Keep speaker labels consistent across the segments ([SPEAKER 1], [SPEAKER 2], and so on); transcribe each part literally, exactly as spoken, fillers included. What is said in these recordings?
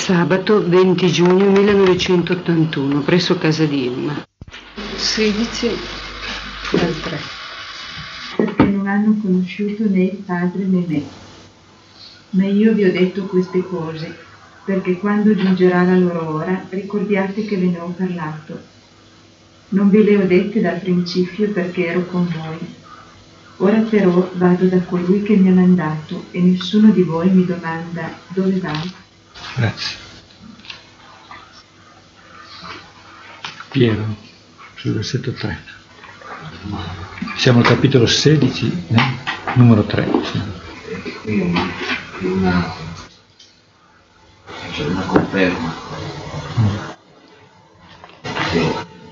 [SPEAKER 1] Sabato venti giugno millenovecentottantuno, presso casa di Emma. sedici al tre.
[SPEAKER 2] Perché non hanno conosciuto né il Padre né me. Ma io vi ho detto queste cose, perché quando giungerà la loro ora ricordiate che ve ne ho parlato. Non ve le ho dette dal principio perché ero con voi. Ora però vado da colui che mi ha mandato e nessuno di voi mi domanda dove vai.
[SPEAKER 3] Grazie. Piero, sul versetto tre. Siamo al capitolo sedici, eh? numero tre. Sì.
[SPEAKER 4] Qui una, c'è una conferma che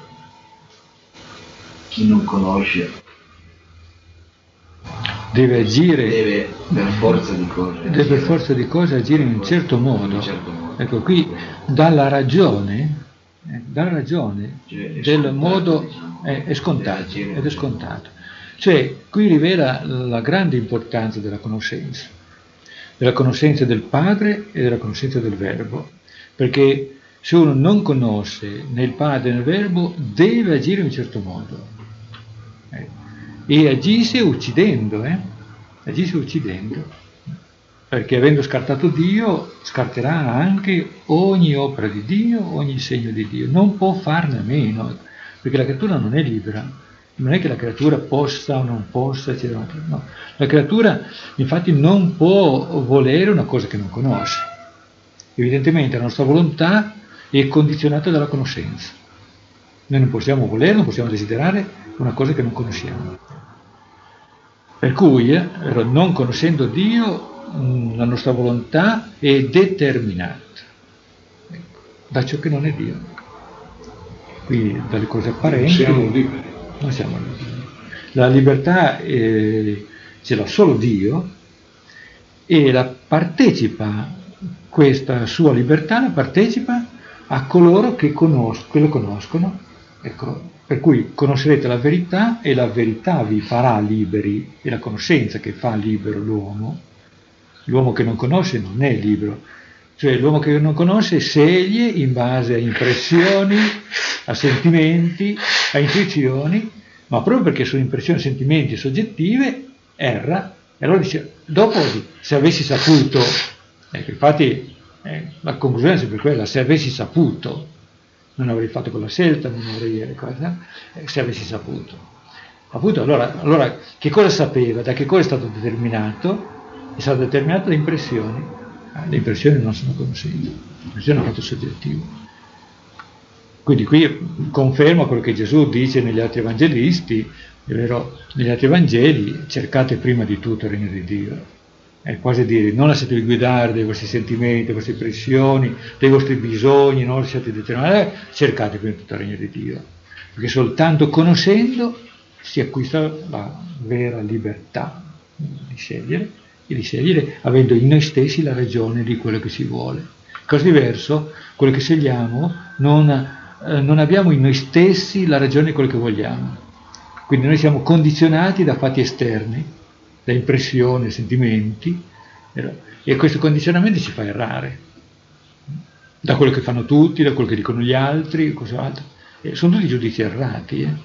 [SPEAKER 4] chi non conosce
[SPEAKER 3] deve agire,
[SPEAKER 4] deve per forza di cose
[SPEAKER 3] deve per forza di cose agire in un certo modo.
[SPEAKER 4] In un certo modo.
[SPEAKER 3] Ecco, qui dalla ragione, eh, dalla ragione
[SPEAKER 4] cioè,
[SPEAKER 3] del
[SPEAKER 4] scontato,
[SPEAKER 3] modo
[SPEAKER 4] diciamo,
[SPEAKER 3] è, è scontato, ed è scontato. Cioè, qui rivela la grande importanza della conoscenza, della conoscenza del Padre e della conoscenza del Verbo, perché se uno non conosce né il Padre né il Verbo, deve agire in un certo modo. Ecco. E agisce uccidendo, eh? agisce uccidendo, perché avendo scartato Dio, scarterà anche ogni opera di Dio, ogni segno di Dio, non può farne a meno, perché la creatura non è libera, non è che la creatura possa o non possa, eccetera, no. La creatura infatti non può volere una cosa che non conosce, evidentemente la nostra volontà è condizionata dalla conoscenza, noi non possiamo volere, non possiamo desiderare una cosa che non conosciamo. Per cui, eh, non conoscendo Dio, mh, la nostra volontà è determinata, ecco, da ciò che non è Dio. Quindi dalle cose apparenti
[SPEAKER 5] non siamo liberi.
[SPEAKER 3] Non siamo liberi. La libertà eh, ce l'ha solo Dio e la partecipa, questa sua libertà la partecipa a coloro che, conos- che lo conoscono. Ecco, per cui conoscerete la verità e la verità vi farà liberi, è la conoscenza che fa libero l'uomo. L'uomo che non conosce non è libero, cioè l'uomo che non conosce sceglie in base a impressioni, a sentimenti, a intuizioni, ma proprio perché sono impressioni, sentimenti soggettive, erra, e allora dice, dopo se avessi saputo, ecco, infatti eh, la conclusione è sempre quella, se avessi saputo, non avrei fatto quella scelta, non avrei cosa, eh, se avessi saputo. Appunto, allora, allora che cosa sapeva? Da che cosa è stato determinato? È stato determinato da impressioni. Ah, le impressioni non sono conoscenze, le impressioni sono fatto soggettivo. Quindi qui confermo quello che Gesù dice negli altri evangelisti, è vero, negli altri Evangeli cercate prima di tutto il regno di Dio. È quasi dire, non lasciatevi guidare dai vostri sentimenti, dalle vostre impressioni, dai vostri bisogni, non lasciate determinare, cercate prima di tutto il regno di Dio, perché soltanto conoscendo si acquista la vera libertà di scegliere, e di scegliere avendo in noi stessi la ragione di quello che si vuole. Cosa diverso, quello che scegliamo, non, eh, non abbiamo in noi stessi la ragione di quello che vogliamo, quindi noi siamo condizionati da fatti esterni, da impressioni, sentimenti, e questo condizionamento ci fa errare, da quello che fanno tutti, da quello che dicono gli altri, cos'altro. E sono tutti giudizi errati, eh?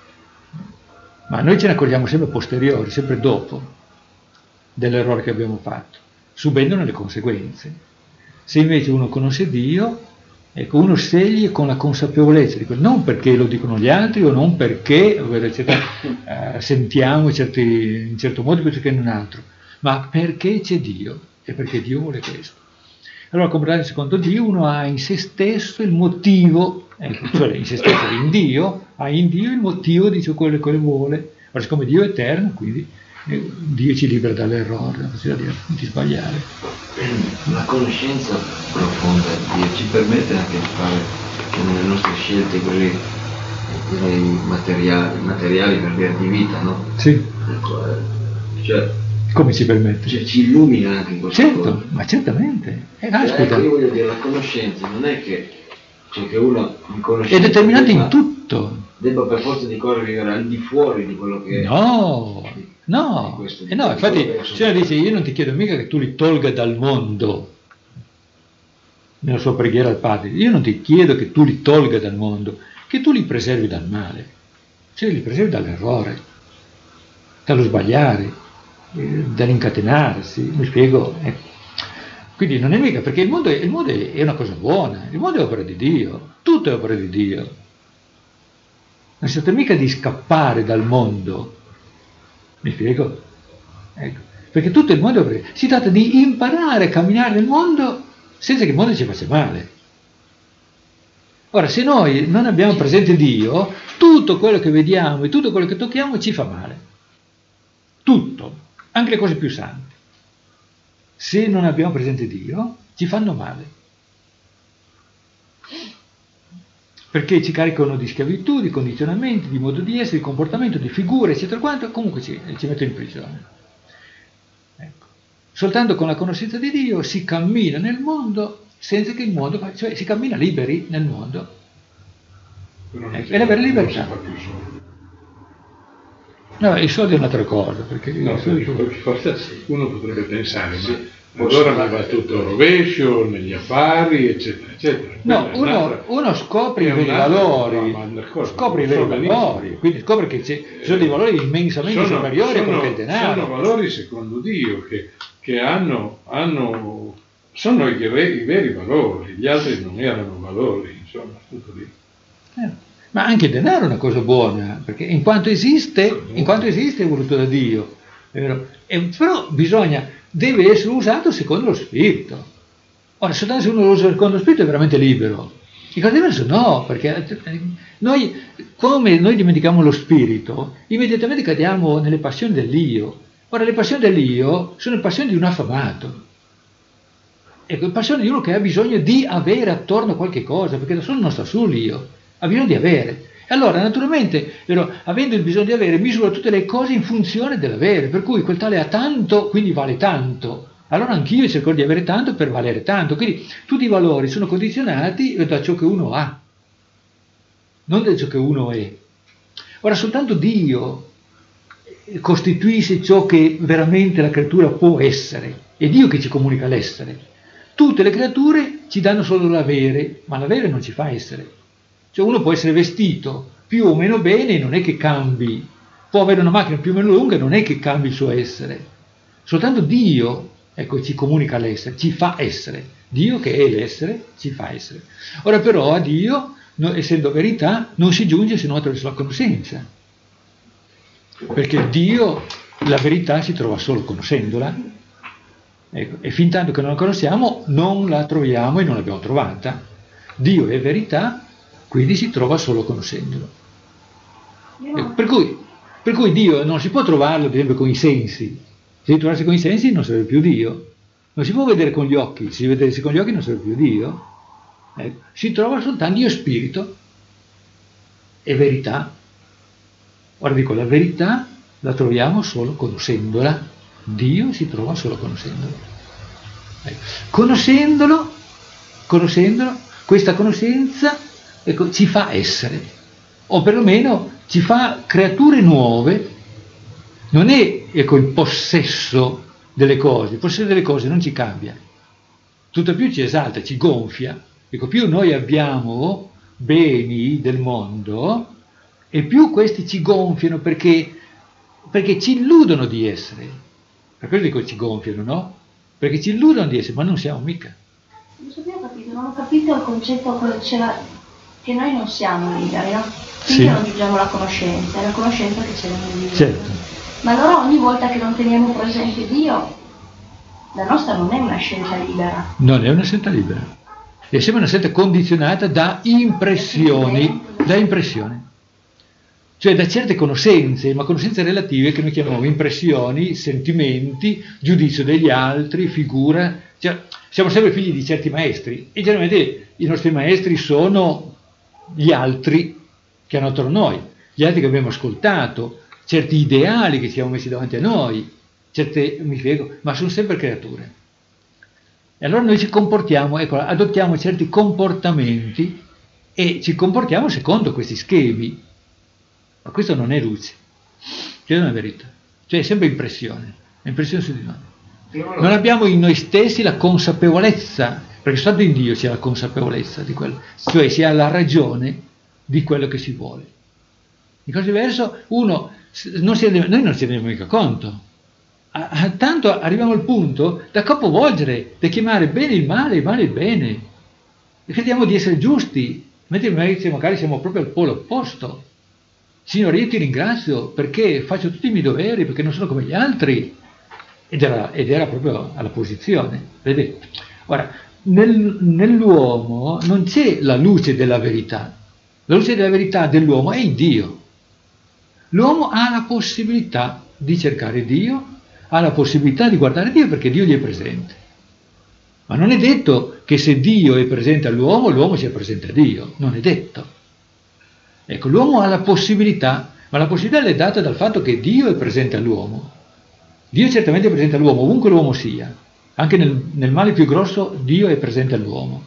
[SPEAKER 3] Ma noi ce ne accorgiamo sempre a posteriori, sempre dopo dell'errore che abbiamo fatto, subendone le conseguenze. Se invece uno conosce Dio, ecco, uno sceglie con la consapevolezza di quello, non perché lo dicono gli altri o non perché eccetera, eh, sentiamo in, certi, in certo modo piuttosto che in un altro, ma perché c'è Dio e perché Dio vuole questo. Allora, comprendere secondo Dio, uno ha in se stesso il motivo, ecco, cioè in se stesso, in Dio, ha in Dio il motivo di ciò quello che vuole. Ora, siccome Dio è eterno, quindi eh, Dio ci libera dall'errore, la possibilità di, di sbagliare.
[SPEAKER 4] La conoscenza profonda di Dio ci permette anche di fare nelle nostre scelte così, direi, materiali, materiali per via di vita, no?
[SPEAKER 3] Sì.
[SPEAKER 4] Ecco, eh, cioè,
[SPEAKER 3] come ci permette?
[SPEAKER 4] Cioè, ci illumina anche in questo
[SPEAKER 3] certo,
[SPEAKER 4] cosa.
[SPEAKER 3] Ma certamente. Eh,
[SPEAKER 4] cioè,
[SPEAKER 3] ascolta.
[SPEAKER 4] ecco, io voglio dire, la conoscenza non è che, cioè, che uno in conoscenza
[SPEAKER 3] è determinata
[SPEAKER 4] debba,
[SPEAKER 3] in tutto.
[SPEAKER 4] Debba per forza di cose vivere al di fuori di quello che
[SPEAKER 3] no,
[SPEAKER 4] è.
[SPEAKER 3] No,
[SPEAKER 4] questo,
[SPEAKER 3] eh no, infatti il Signore dice, io non ti chiedo mica che tu li tolga dal mondo, nella sua preghiera al Padre, io non ti chiedo che tu li tolga dal mondo, che tu li preservi dal male, cioè li preservi dall'errore, dallo sbagliare, eh, dall'incatenarsi, mi spiego? Eh. Quindi non è mica, perché il mondo, è, il mondo è una cosa buona, il mondo è opera di Dio, tutto è opera di Dio. Non si tratta mica di scappare dal mondo, mi spiego? Ecco. Perché tutto il mondo è opera di Dio. Si tratta di imparare a camminare nel mondo senza che il mondo ci faccia male. Ora, se noi non abbiamo presente Dio, tutto quello che vediamo e tutto quello che tocchiamo ci fa male. Tutto, anche le cose più sante. Se non abbiamo presente Dio, ci fanno male. Perché ci caricano di schiavitù, di condizionamenti, di modo di essere, di comportamento, di figure, eccetera quanto, comunque ci, ci mettono in prigione. Ecco. Soltanto con la conoscenza di Dio si cammina nel mondo senza che il mondo fa, cioè si cammina liberi nel mondo. Ecco. E la vera libertà. No, i soldi è un'altra cosa, perché
[SPEAKER 5] no,
[SPEAKER 3] soldi...
[SPEAKER 5] forse uno potrebbe pensare, sì, ma allora mi va tutto rovescio negli affari, eccetera, eccetera.
[SPEAKER 3] No, uno, uno scopre i veri valori, scopre i veri valori, quindi scopre che ci sono dei valori immensamente sono, superiori a quello che è il denaro.
[SPEAKER 5] Sono valori secondo Dio che, che hanno, hanno, sono i, i veri valori, gli altri non erano valori, insomma, tutto lì.
[SPEAKER 3] Eh. Ma anche il denaro è una cosa buona, perché in quanto esiste, in quanto esiste è voluto da Dio, è vero? E, però bisogna, deve essere usato secondo lo spirito. Ora, soltanto se uno lo usa secondo lo spirito è veramente libero. In cosa diverso no, perché noi, come noi dimentichiamo lo spirito, immediatamente cadiamo nelle passioni dell'io. Ora, le passioni dell'io sono le passioni di un affamato. Ecco, le passioni di uno che ha bisogno di avere attorno a qualche cosa, perché da solo non sta su l'io. Ha bisogno di avere. E allora, naturalmente, però, avendo il bisogno di avere, misura tutte le cose in funzione dell'avere. Per cui quel tale ha tanto, quindi vale tanto. Allora anch'io cerco di avere tanto per valere tanto. Quindi tutti i valori sono condizionati da ciò che uno ha, non da ciò che uno è. Ora, soltanto Dio costituisce ciò che veramente la creatura può essere. È Dio che ci comunica l'essere. Tutte le creature ci danno solo l'avere, ma l'avere non ci fa essere. Cioè uno può essere vestito più o meno bene, non è che cambi, può avere una macchina più o meno lunga, non è che cambi il suo essere. Soltanto Dio, ecco, ci comunica l'essere, ci fa essere. Dio, che è l'essere, ci fa essere. Ora però a Dio, no, essendo verità, non si giunge se non attraverso la conoscenza. Perché Dio, la verità si trova solo conoscendola, ecco, e fin tanto che non la conosciamo non la troviamo e non l'abbiamo trovata. Dio è verità, quindi si trova solo conoscendolo. Ecco, per, cui, per cui Dio non si può trovarlo, ad esempio, con i sensi. Se si trovasse con i sensi non sarebbe più Dio. Non si può vedere con gli occhi, se si vedesse con gli occhi non sarebbe più Dio. Ecco, si trova soltanto Dio spirito e verità. Ora dico, la verità la troviamo solo conoscendola. Dio si trova solo conoscendolo. Ecco, conoscendolo, conoscendolo, questa conoscenza, ecco, ci fa essere, o perlomeno ci fa creature nuove. Non è, ecco, il possesso delle cose, il possesso delle cose non ci cambia, tutto più ci esalta, ci gonfia. Ecco, più noi abbiamo beni del mondo e più questi ci gonfiano perché, perché ci illudono di essere. Per quello dico ci gonfiano, no? Perché ci illudono di essere, ma non siamo mica.
[SPEAKER 6] Non so, ho capito, non ho capito il concetto quello che noi non siamo liberi, no? Quindi sì. Non viviamo la conoscenza, è la conoscenza che ce l'abbiamo liberi.
[SPEAKER 3] Certo.
[SPEAKER 6] Ma allora ogni volta che non teniamo presente Dio, la nostra non è una scelta libera.
[SPEAKER 3] Non è una scelta libera. È sempre una scelta condizionata da impressioni, da impressioni. Cioè da certe conoscenze, ma conoscenze relative che noi chiamiamo impressioni, sentimenti, giudizio degli altri, figura. Cioè, siamo sempre figli di certi maestri e generalmente i nostri maestri sono gli altri che hanno attorno a noi, gli altri che abbiamo ascoltato, certi ideali che ci siamo messi davanti a noi, certe, mi spiego, ma sono sempre creature. E allora noi ci comportiamo, ecco, adottiamo certi comportamenti e ci comportiamo secondo questi schemi. Ma questo non è luce, cioè non è verità, cioè è sempre impressione, è impressione su di noi. Non abbiamo in noi stessi la consapevolezza perché soltanto in Dio c'è la consapevolezza di quello, cioè si ha la ragione di quello che si vuole. Di cosa diverso, uno, non si rende, noi non ci rendiamo mica conto. A, a, tanto arriviamo al punto da capovolgere, da chiamare bene il male, il male il bene. E crediamo di essere giusti, mentre magari siamo proprio al polo opposto. Signore, io ti ringrazio perché faccio tutti i miei doveri, perché non sono come gli altri. Ed era, ed era proprio alla posizione. Vedete? Ora, nel, nell'uomo non c'è la luce della verità. La luce della verità dell'uomo è in Dio. L'uomo ha la possibilità di cercare Dio, ha la possibilità di guardare Dio perché Dio gli è presente. Ma non è detto che se Dio è presente all'uomo, l'uomo sia presente a Dio. Non è detto. Ecco, l'uomo ha la possibilità, ma la possibilità le è data dal fatto che Dio è presente all'uomo. Dio certamente è presente all'uomo, ovunque l'uomo sia. Anche nel, nel male più grosso Dio è presente all'uomo.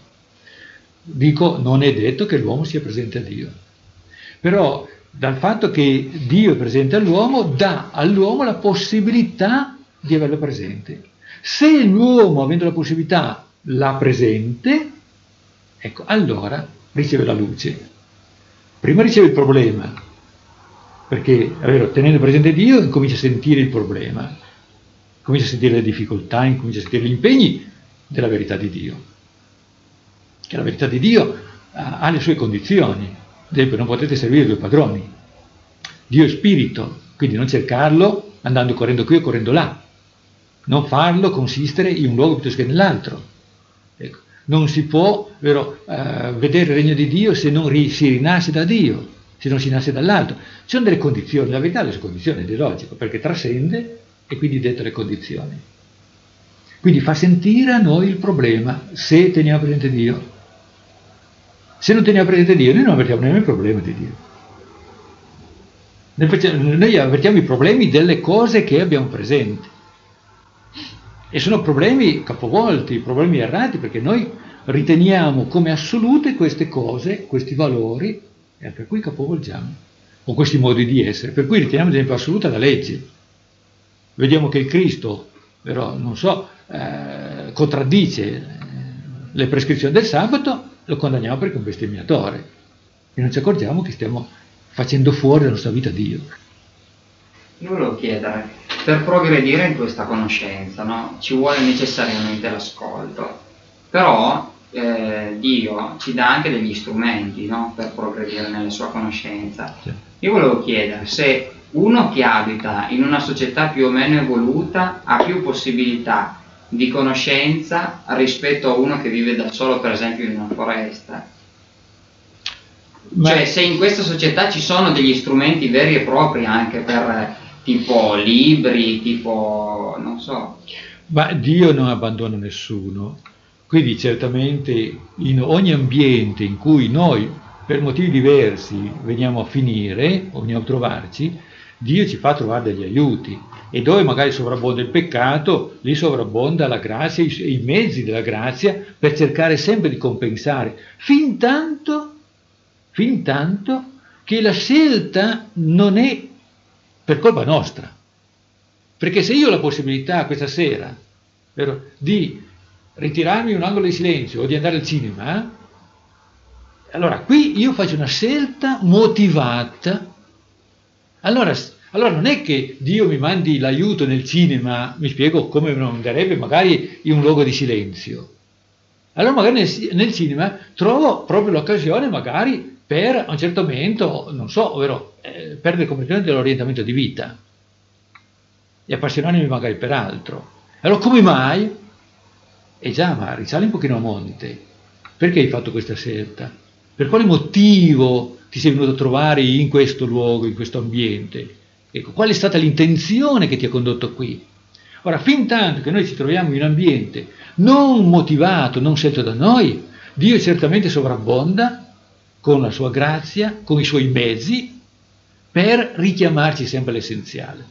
[SPEAKER 3] Dico, non è detto che l'uomo sia presente a Dio. Però dal fatto che Dio è presente all'uomo, dà all'uomo la possibilità di averlo presente. Se l'uomo, avendo la possibilità, l'ha presente, ecco, allora riceve la luce. Prima riceve il problema, perché vero, tenendo presente Dio incomincia a sentire il problema, comincia a sentire le difficoltà, incomincia a sentire gli impegni della verità di Dio. Che la verità di Dio ha, ha le sue condizioni. Ad esempio, non potete servire due padroni. Dio è spirito, quindi non cercarlo andando correndo qui o correndo là. Non farlo consistere in un luogo piuttosto che nell'altro. Ecco. Non si può vero, uh, vedere il regno di Dio se non ri, si rinasce da Dio, se non si nasce dall'alto. Ci sono delle condizioni, la verità ha le sue condizioni, ed è logico, perché trascende e quindi detta le condizioni. Quindi fa sentire a noi il problema se teniamo presente Dio. Se non teniamo presente Dio, noi non avvertiamo nemmeno il problema di Dio. Noi, facciamo, noi avvertiamo i problemi delle cose che abbiamo presenti. E sono problemi capovolti, problemi errati, perché noi riteniamo come assolute queste cose, questi valori, e per cui capovolgiamo, o questi modi di essere, per cui riteniamo ad esempio assoluta la legge. Vediamo che il Cristo, però, non so, eh, contraddice le prescrizioni del sabato, lo condanniamo perché è un bestemmiatore e non ci accorgiamo che stiamo facendo fuori dalla nostra vita Dio.
[SPEAKER 7] Io volevo chiedere, per progredire in questa conoscenza, no? Ci vuole necessariamente l'ascolto, però eh, Dio ci dà anche degli strumenti, no? Per progredire nella sua conoscenza. Sì. Io volevo chiedere se uno che abita in una società più o meno evoluta ha più possibilità di conoscenza rispetto a uno che vive da solo, per esempio in una foresta. Ma... cioè se in questa società ci sono degli strumenti veri e propri anche per tipo libri, tipo non so.
[SPEAKER 3] Ma Dio non abbandona nessuno, quindi certamente in ogni ambiente in cui noi per motivi diversi veniamo a finire o veniamo a trovarci, Dio ci fa trovare degli aiuti. E dove magari sovrabbonda il peccato, lì sovrabbonda la grazia, i, i mezzi della grazia per cercare sempre di compensare, fin tanto, fin tanto che la scelta non è per colpa nostra. Perché se io ho la possibilità questa sera vero, di ritirarmi in un angolo di silenzio o di andare al cinema, allora qui io faccio una scelta motivata. Allora, allora non è che Dio mi mandi l'aiuto nel cinema, mi spiego come me lo manderebbe magari in un luogo di silenzio. Allora magari nel, nel cinema trovo proprio l'occasione magari per a un certo momento, non so, ovvero eh, perdere completamente l'orientamento di vita e appassionarmi magari per altro. Allora come mai? E già, ma risali un pochino a monte. Perché hai fatto questa scelta? Per quale motivo ti sei venuto a trovare in questo luogo, in questo ambiente? Ecco, qual è stata l'intenzione che ti ha condotto qui? Ora, fin tanto che noi ci troviamo in un ambiente non motivato, non scelto da noi, Dio certamente sovrabbonda con la sua grazia, con i suoi mezzi, per richiamarci sempre all'essenziale.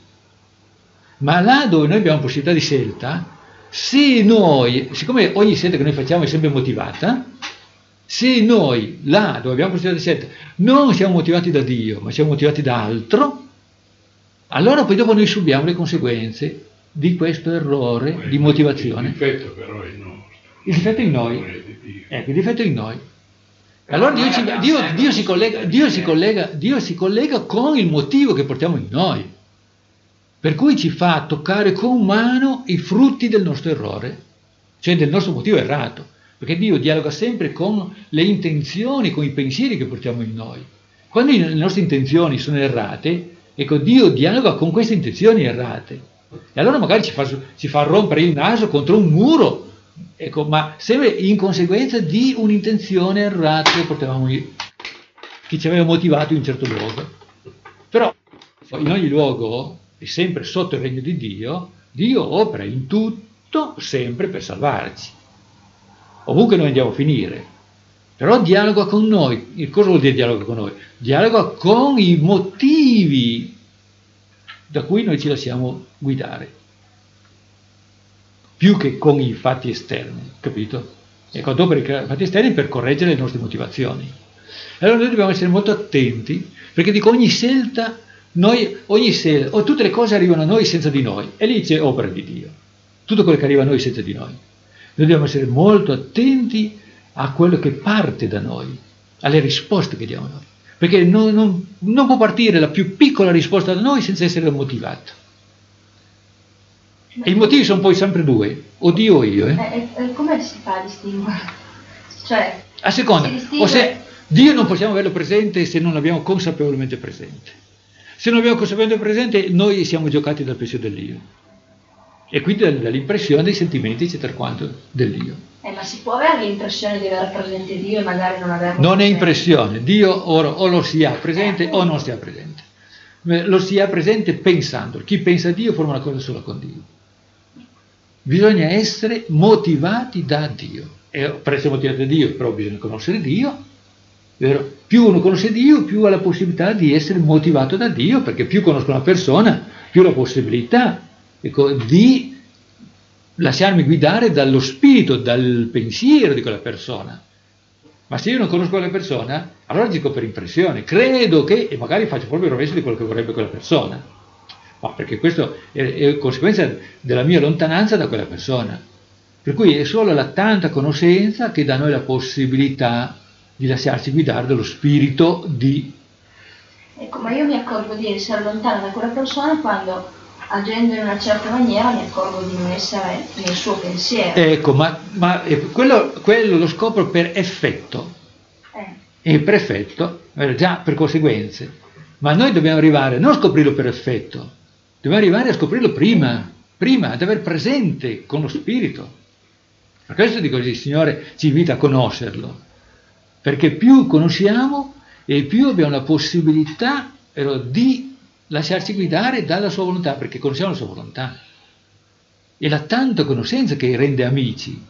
[SPEAKER 3] Ma là dove noi abbiamo possibilità di scelta, se noi, siccome ogni scelta che noi facciamo è sempre motivata, se noi là dove abbiamo possibilità di scelta non siamo motivati da Dio, ma siamo motivati da altro, allora poi dopo noi subiamo le conseguenze di questo errore
[SPEAKER 5] Beh,
[SPEAKER 3] di motivazione.
[SPEAKER 5] Il difetto però è nostro.
[SPEAKER 3] Il difetto è in noi. Ecco, il difetto è in noi. Allora Dio, ci, Dio, Dio, si collega, Dio, si collega, Dio si collega con il motivo che portiamo in noi, per cui ci fa toccare con mano i frutti del nostro errore, cioè del nostro motivo errato, perché Dio dialoga sempre con le intenzioni, con i pensieri che portiamo in noi. Quando le nostre intenzioni sono errate, ecco, Dio dialoga con queste intenzioni errate, e allora magari ci fa, ci fa rompere il naso contro un muro, ecco, ma sempre in conseguenza di un'intenzione errata che portavamo io, che ci aveva motivato in un certo luogo. Però in ogni luogo, e sempre sotto il regno di Dio, Dio opera in tutto sempre per salvarci, ovunque noi andiamo a finire. Però dialoga con noi. Cosa vuol dire dialoga con noi? Dialoga con i motivi da cui noi ci lasciamo guidare, più che con i fatti esterni, capito? Ecco, dopo i fatti esterni per correggere le nostre motivazioni. Allora noi dobbiamo essere molto attenti, perché dico ogni scelta, noi, ogni scelta, o tutte le cose arrivano a noi senza di noi, e lì c'è opera di Dio. Tutto quello che arriva a noi senza di noi. Noi dobbiamo essere molto attenti a quello che parte da noi, alle risposte che diamo noi, perché non, non, non può partire la più piccola risposta da noi senza essere motivato. E i motivi sono poi sempre due, o Dio o io. Eh?
[SPEAKER 6] E, e come si fa a distinguere? Cioè,
[SPEAKER 3] a seconda, o se Dio non possiamo averlo presente se non l'abbiamo consapevolmente presente. Se non l'abbiamo consapevolmente presente, noi siamo giocati dal pensiero dell'io. E quindi dall'impressione dei sentimenti, eccetera, quanto dell'io.
[SPEAKER 6] Eh, ma si può avere l'impressione di avere presente Dio e magari non averlo
[SPEAKER 3] Non
[SPEAKER 6] presente?
[SPEAKER 3] è impressione, Dio o, o lo si ha presente eh, o non si ha presente. Lo si ha presente pensando. Chi pensa a Dio forma una cosa sola con Dio. Bisogna essere motivati da Dio. E per essere motivati da Dio, però bisogna conoscere Dio. Vero? Più uno conosce Dio, più ha la possibilità di essere motivato da Dio, perché più conosco una persona, più la possibilità, ecco, di lasciarmi guidare dallo spirito, dal pensiero di quella persona. Ma se io non conosco quella persona, allora dico per impressione, credo che, e magari faccio proprio il rovescio di quello che vorrebbe quella persona, ma perché questo è, è conseguenza della mia lontananza da quella persona. Per cui è solo la tanta conoscenza che dà a noi la possibilità di lasciarci guidare dallo spirito di...
[SPEAKER 6] Ecco, ma io mi accorgo di essere lontana da quella persona quando, agendo in una certa maniera, mi accorgo di non essere nel suo pensiero.
[SPEAKER 3] Ecco, ma, ma quello, quello lo scopro per effetto. Eh. E per effetto, già per conseguenze. Ma noi dobbiamo arrivare, non a scoprirlo per effetto, dobbiamo arrivare a scoprirlo prima, prima, ad aver presente con lo spirito. Per questo dico così, il Signore ci invita a conoscerlo. Perché più conosciamo e più abbiamo la possibilità però, di lasciarci guidare dalla sua volontà, perché conosciamo la sua volontà. E la tanta conoscenza che rende amici.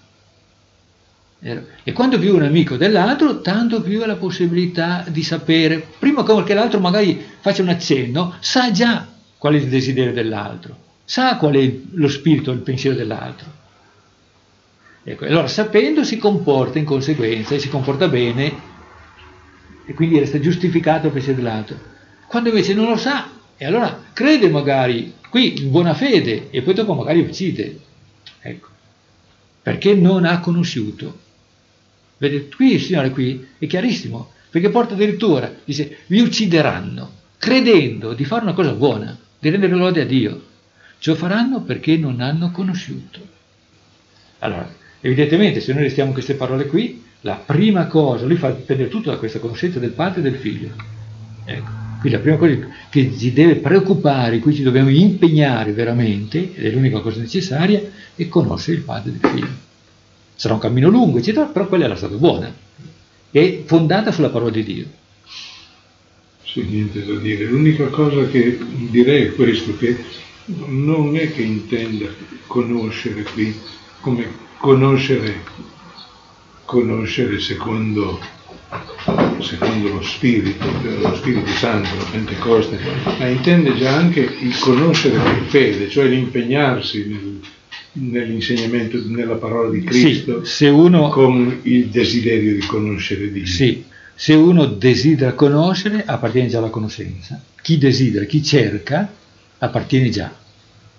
[SPEAKER 3] E quanto più un amico dell'altro, tanto più ha la possibilità di sapere, prima che l'altro magari faccia un accenno, sa già qual è il desiderio dell'altro, sa qual è lo spirito, il pensiero dell'altro. Ecco, allora sapendo si comporta in conseguenza e si comporta bene e quindi resta giustificato il pensiero dell'altro. Quando invece non lo sa, e allora crede magari qui in buona fede e poi dopo magari uccide, ecco, perché non ha conosciuto. Vedete, qui il Signore qui è chiarissimo, perché porta addirittura, dice, vi uccideranno, credendo di fare una cosa buona, di rendere lode a Dio. Ciò faranno perché non hanno conosciuto. Allora, evidentemente, se noi restiamo in queste parole qui, la prima cosa, lui fa dipendere tutto da questa conoscenza del Padre e del Figlio. Ecco, quindi la prima cosa che ci deve preoccupare, in cui ci dobbiamo impegnare veramente, ed è l'unica cosa necessaria, è conoscere il Padre e il Figlio. Sarà un cammino lungo, eccetera, però quella è la strada buona, è fondata sulla parola di Dio.
[SPEAKER 5] Sì, niente da dire. L'unica cosa che direi è questo, che non è che intenda conoscere qui come conoscere, conoscere secondo, secondo lo Spirito, lo Spirito Santo, la Pentecoste, ma intende già anche il conoscere per fede, cioè l'impegnarsi nel, nell'insegnamento, nella parola di Cristo,
[SPEAKER 3] sì, se uno,
[SPEAKER 5] con il desiderio di conoscere Dio.
[SPEAKER 3] Sì, se uno desidera conoscere, appartiene già alla conoscenza. Chi desidera, chi cerca, appartiene già.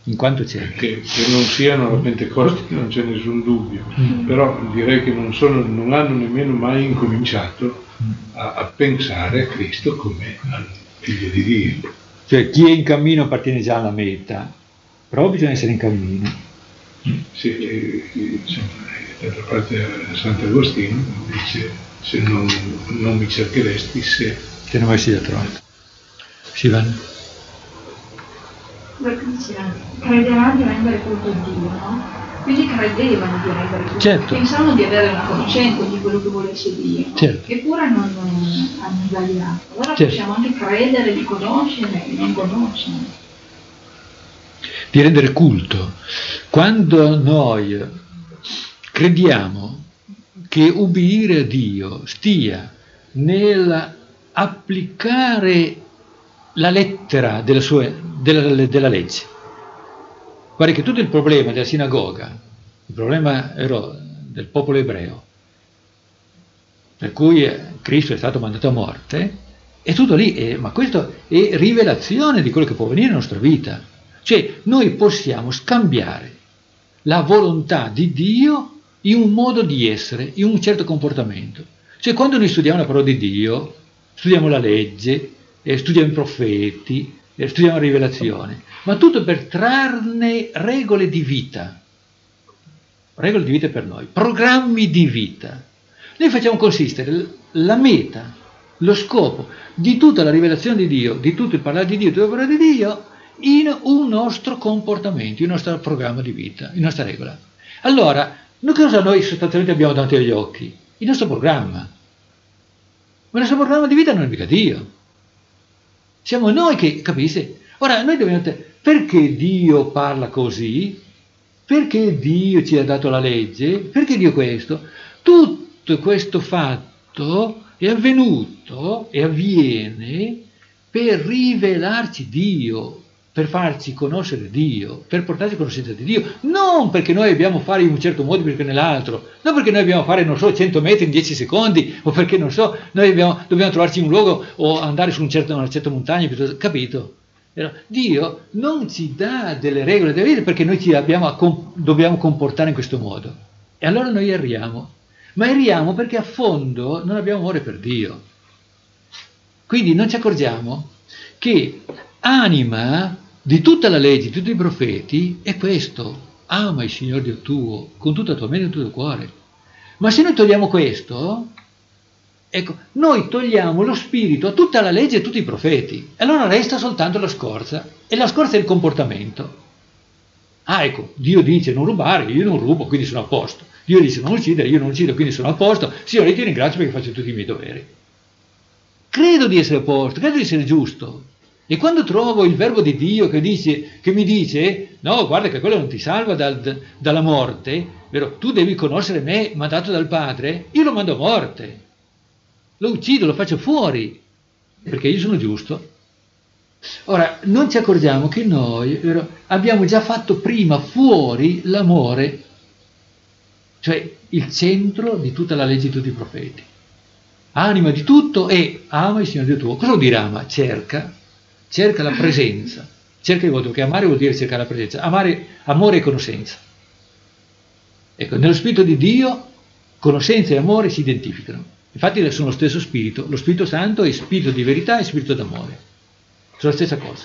[SPEAKER 3] in quanto cerca.
[SPEAKER 5] Che, che non siano la Pentecoste non c'è nessun dubbio, mm. però direi che non, sono, non hanno nemmeno mai incominciato a, a pensare a Cristo come al figlio di Dio.
[SPEAKER 3] Cioè chi è in cammino appartiene già alla meta, però bisogna essere in cammino.
[SPEAKER 5] Sì, e, insomma, d'altra parte Sant'Agostino dice se non, non mi cercheresti se...
[SPEAKER 3] se non avessi già trovato. Sivan?
[SPEAKER 2] Perché diceva, crederà di rendere conto di Dio, no? Quindi credevano di rendere conto,
[SPEAKER 3] certo.
[SPEAKER 2] Pensavano di avere una conoscenza di quello che volesse Dio,
[SPEAKER 3] certo.
[SPEAKER 2] Eppure non, non hanno sbagliato. Allora
[SPEAKER 3] certo.
[SPEAKER 2] possiamo anche credere di conoscere e non conoscere.
[SPEAKER 3] Di rendere culto. Quando noi crediamo che ubbidire a Dio stia nell'applicare la lettera della, sua, della, della legge. Guarda che tutto il problema della sinagoga, il problema era del popolo ebreo, per cui Cristo è stato mandato a morte, è tutto lì, è, ma questo è rivelazione di quello che può venire nella nostra vita. Cioè noi possiamo scambiare la volontà di Dio in un modo di essere, in un certo comportamento. Cioè quando noi studiamo la parola di Dio, studiamo la legge, eh, studiamo i profeti, eh, studiamo la rivelazione, ma tutto per trarne regole di vita, regole di vita per noi, programmi di vita. Noi facciamo consistere la meta, lo scopo di tutta la rivelazione di Dio, di tutto il parlare di Dio, di tutta la parola di Dio, in un nostro comportamento, in un nostro programma di vita, in nostra regola. Allora, noi cosa noi sostanzialmente abbiamo davanti agli occhi? Il nostro programma. Ma il nostro programma di vita non è mica Dio. Siamo noi che, capisci? Ora, noi dobbiamo... Perché Dio parla così? Perché Dio ci ha dato la legge? Perché Dio questo? Tutto questo fatto è avvenuto e avviene per rivelarci Dio, per farci conoscere Dio, per portarci a conoscenza di Dio, non perché noi dobbiamo fare in un certo modo perché nell'altro, non perché noi dobbiamo fare, non so, cento metri in dieci secondi, o perché, non so, noi dobbiamo, dobbiamo trovarci un luogo o andare su un certo, una certa montagna, capito? Però Dio non ci dà delle regole della vita perché noi ci abbiamo, dobbiamo comportare in questo modo. E allora noi erriamo. Ma erriamo perché a fondo non abbiamo amore per Dio. Quindi non ci accorgiamo che anima di tutta la legge, di tutti i profeti, è questo: ama il Signore Dio tuo con tutta la tua mente e tutto il tuo cuore. Ma se noi togliamo questo, ecco, noi togliamo lo spirito a tutta la legge e a tutti i profeti, e allora resta soltanto la scorza, e la scorza è il comportamento. Ah, ecco, Dio dice non rubare, io non rubo, quindi sono a posto. Dio dice non uccidere, io non uccido, quindi sono a posto. Signore, ti ringrazio perché faccio tutti i miei doveri. Credo di essere a posto, credo di essere giusto. E quando trovo il verbo di Dio che, dice, che mi dice, no, guarda che quello non ti salva dal, dalla morte, vero? Tu devi conoscere me, mandato dal Padre, io lo mando a morte. Lo uccido, lo faccio fuori, perché io sono giusto. Ora, non ci accorgiamo che noi, vero, abbiamo già fatto prima fuori l'amore, cioè il centro di tutta la legge di tutti i profeti. Anima di tutto e ama il Signore Dio tuo. Cosa vuol dire ama? Cerca. Cerca la presenza, cerca il voto, che amare vuol dire cercare la presenza, amare, amore e conoscenza. Ecco, nello Spirito di Dio conoscenza e amore si identificano. Infatti sono lo stesso Spirito, lo Spirito Santo è Spirito di verità e Spirito d'amore. Sono la stessa cosa.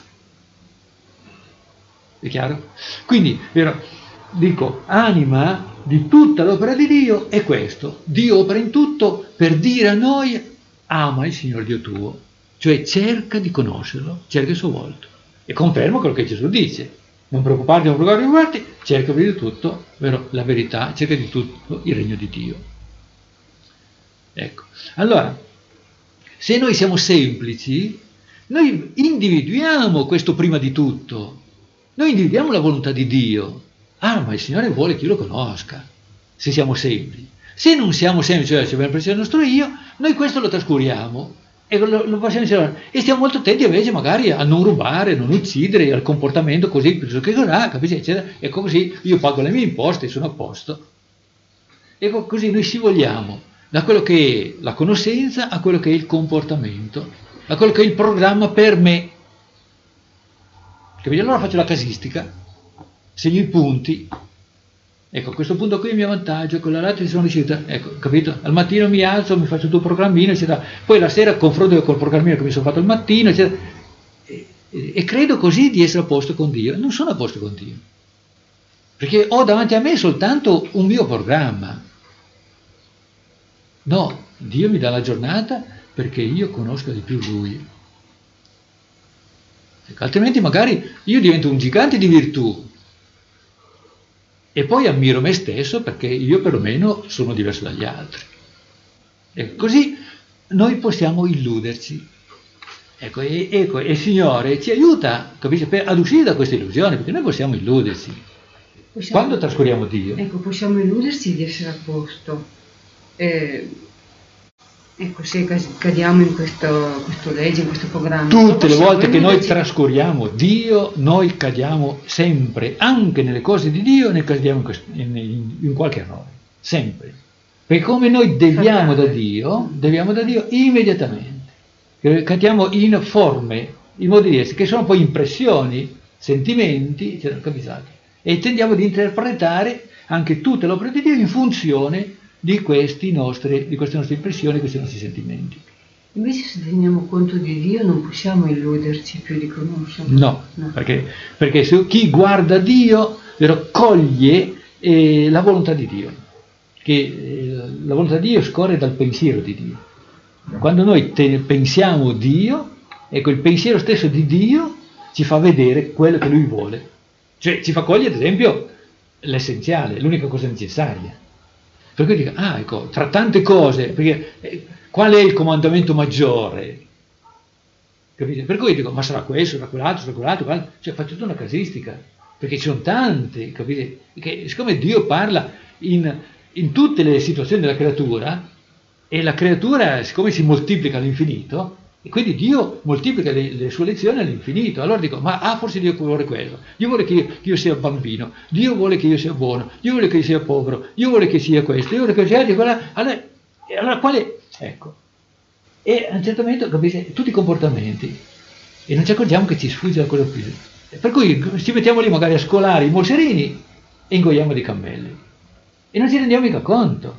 [SPEAKER 3] È chiaro? Quindi, vero, dico, anima di tutta l'opera di Dio è questo. Dio opera in tutto per dire a noi ama il Signore Dio tuo. Cioè cerca di conoscerlo, cerca il suo volto. E confermo quello che Gesù dice. Non preoccuparti, non preoccuparti, cerca di tutto, vero, la verità, cerca di tutto il regno di Dio. Ecco. Allora, se noi siamo semplici, noi individuiamo questo prima di tutto. Noi individuiamo la volontà di Dio. Ah, ma il Signore vuole che io lo conosca, se siamo semplici. Se non siamo semplici, cioè se abbiamo preso il nostro io, noi questo lo trascuriamo. E, lo, lo facciamo, e stiamo molto attenti invece magari a non rubare, non uccidere, al comportamento così, che cos'ha, capisci, eccetera. Ecco, così io pago le mie imposte e sono a posto. Ecco, così noi scivogliamo da quello che è la conoscenza a quello che è il comportamento, a quello che è il programma per me. Capisci? Allora faccio la casistica. segno i punti. Ecco, questo punto qui è il mio vantaggio, con l'altro ci sono riuscita, ecco, capito? Al mattino mi alzo, mi faccio il tuo programmino, eccetera. Poi la sera confronto col programmino che mi sono fatto il mattino, eccetera. E, e, e credo così di essere a posto con Dio. Non sono a posto con Dio, perché ho davanti a me soltanto un mio programma. No, Dio mi dà la giornata perché io conosca di più Lui. Ecco, altrimenti magari io divento un gigante di virtù e poi ammiro me stesso perché io perlomeno sono diverso dagli altri. Ecco, così noi possiamo illuderci. Ecco, e, ecco, e il Signore ci aiuta, capisci, per, ad uscire da queste illusioni, perché noi possiamo illuderci. Possiamo, quando trascuriamo Dio.
[SPEAKER 1] Ecco, possiamo illuderci di essere a posto. Eh, ecco, se cadiamo in questo, questo legge, in questo programma.
[SPEAKER 3] Tutte le volte che noi trascuriamo Dio, noi cadiamo sempre, anche nelle cose di Dio, ne cadiamo in, questo, in, in, in qualche errore, sempre. Perché come noi deviamo da Dio, deviamo da Dio immediatamente. Cadiamo in forme, in modi diversi, che sono poi impressioni, sentimenti, eccetera, capisate? E tendiamo ad interpretare anche tutte le opere di Dio in funzione di, questi nostri, di queste nostre impressioni, questi nostri sentimenti.
[SPEAKER 1] Invece se teniamo conto di Dio non possiamo illuderci più di conoscerlo.
[SPEAKER 3] No, no. perché, perché se chi guarda Dio raccoglie eh, la volontà di Dio, che eh, la volontà di Dio scorre dal pensiero di Dio. Quando noi te, pensiamo Dio, ecco, il pensiero stesso di Dio ci fa vedere quello che Lui vuole. Cioè ci fa cogliere, ad esempio, l'essenziale, l'unica cosa necessaria. Per cui dico, ah, ecco, tra tante cose, perché eh, qual è il comandamento maggiore? Capite? Per cui dico, ma sarà questo, sarà quell'altro, sarà quell'altro, quell'altro. Cioè faccio tutta una casistica, perché ci sono tante, capite? Che siccome Dio parla in, in tutte le situazioni della creatura, e la creatura, siccome si moltiplica all'infinito, e quindi Dio moltiplica le, le sue lezioni all'infinito. Allora dico, ma ah, forse Dio vuole quello. Dio vuole che io, che io sia bambino. Dio vuole che io sia buono. Dio vuole che io sia povero. Dio vuole che sia questo. Dio vuole che sia di quella. Allora, allora quale? Ecco. E a un certo momento, capite, tutti i comportamenti. E non ci accorgiamo che ci sfugge da quello più. Per cui ci mettiamo lì magari a scolare i moscerini e ingoiamo dei cammelli. E non ci rendiamo mica conto.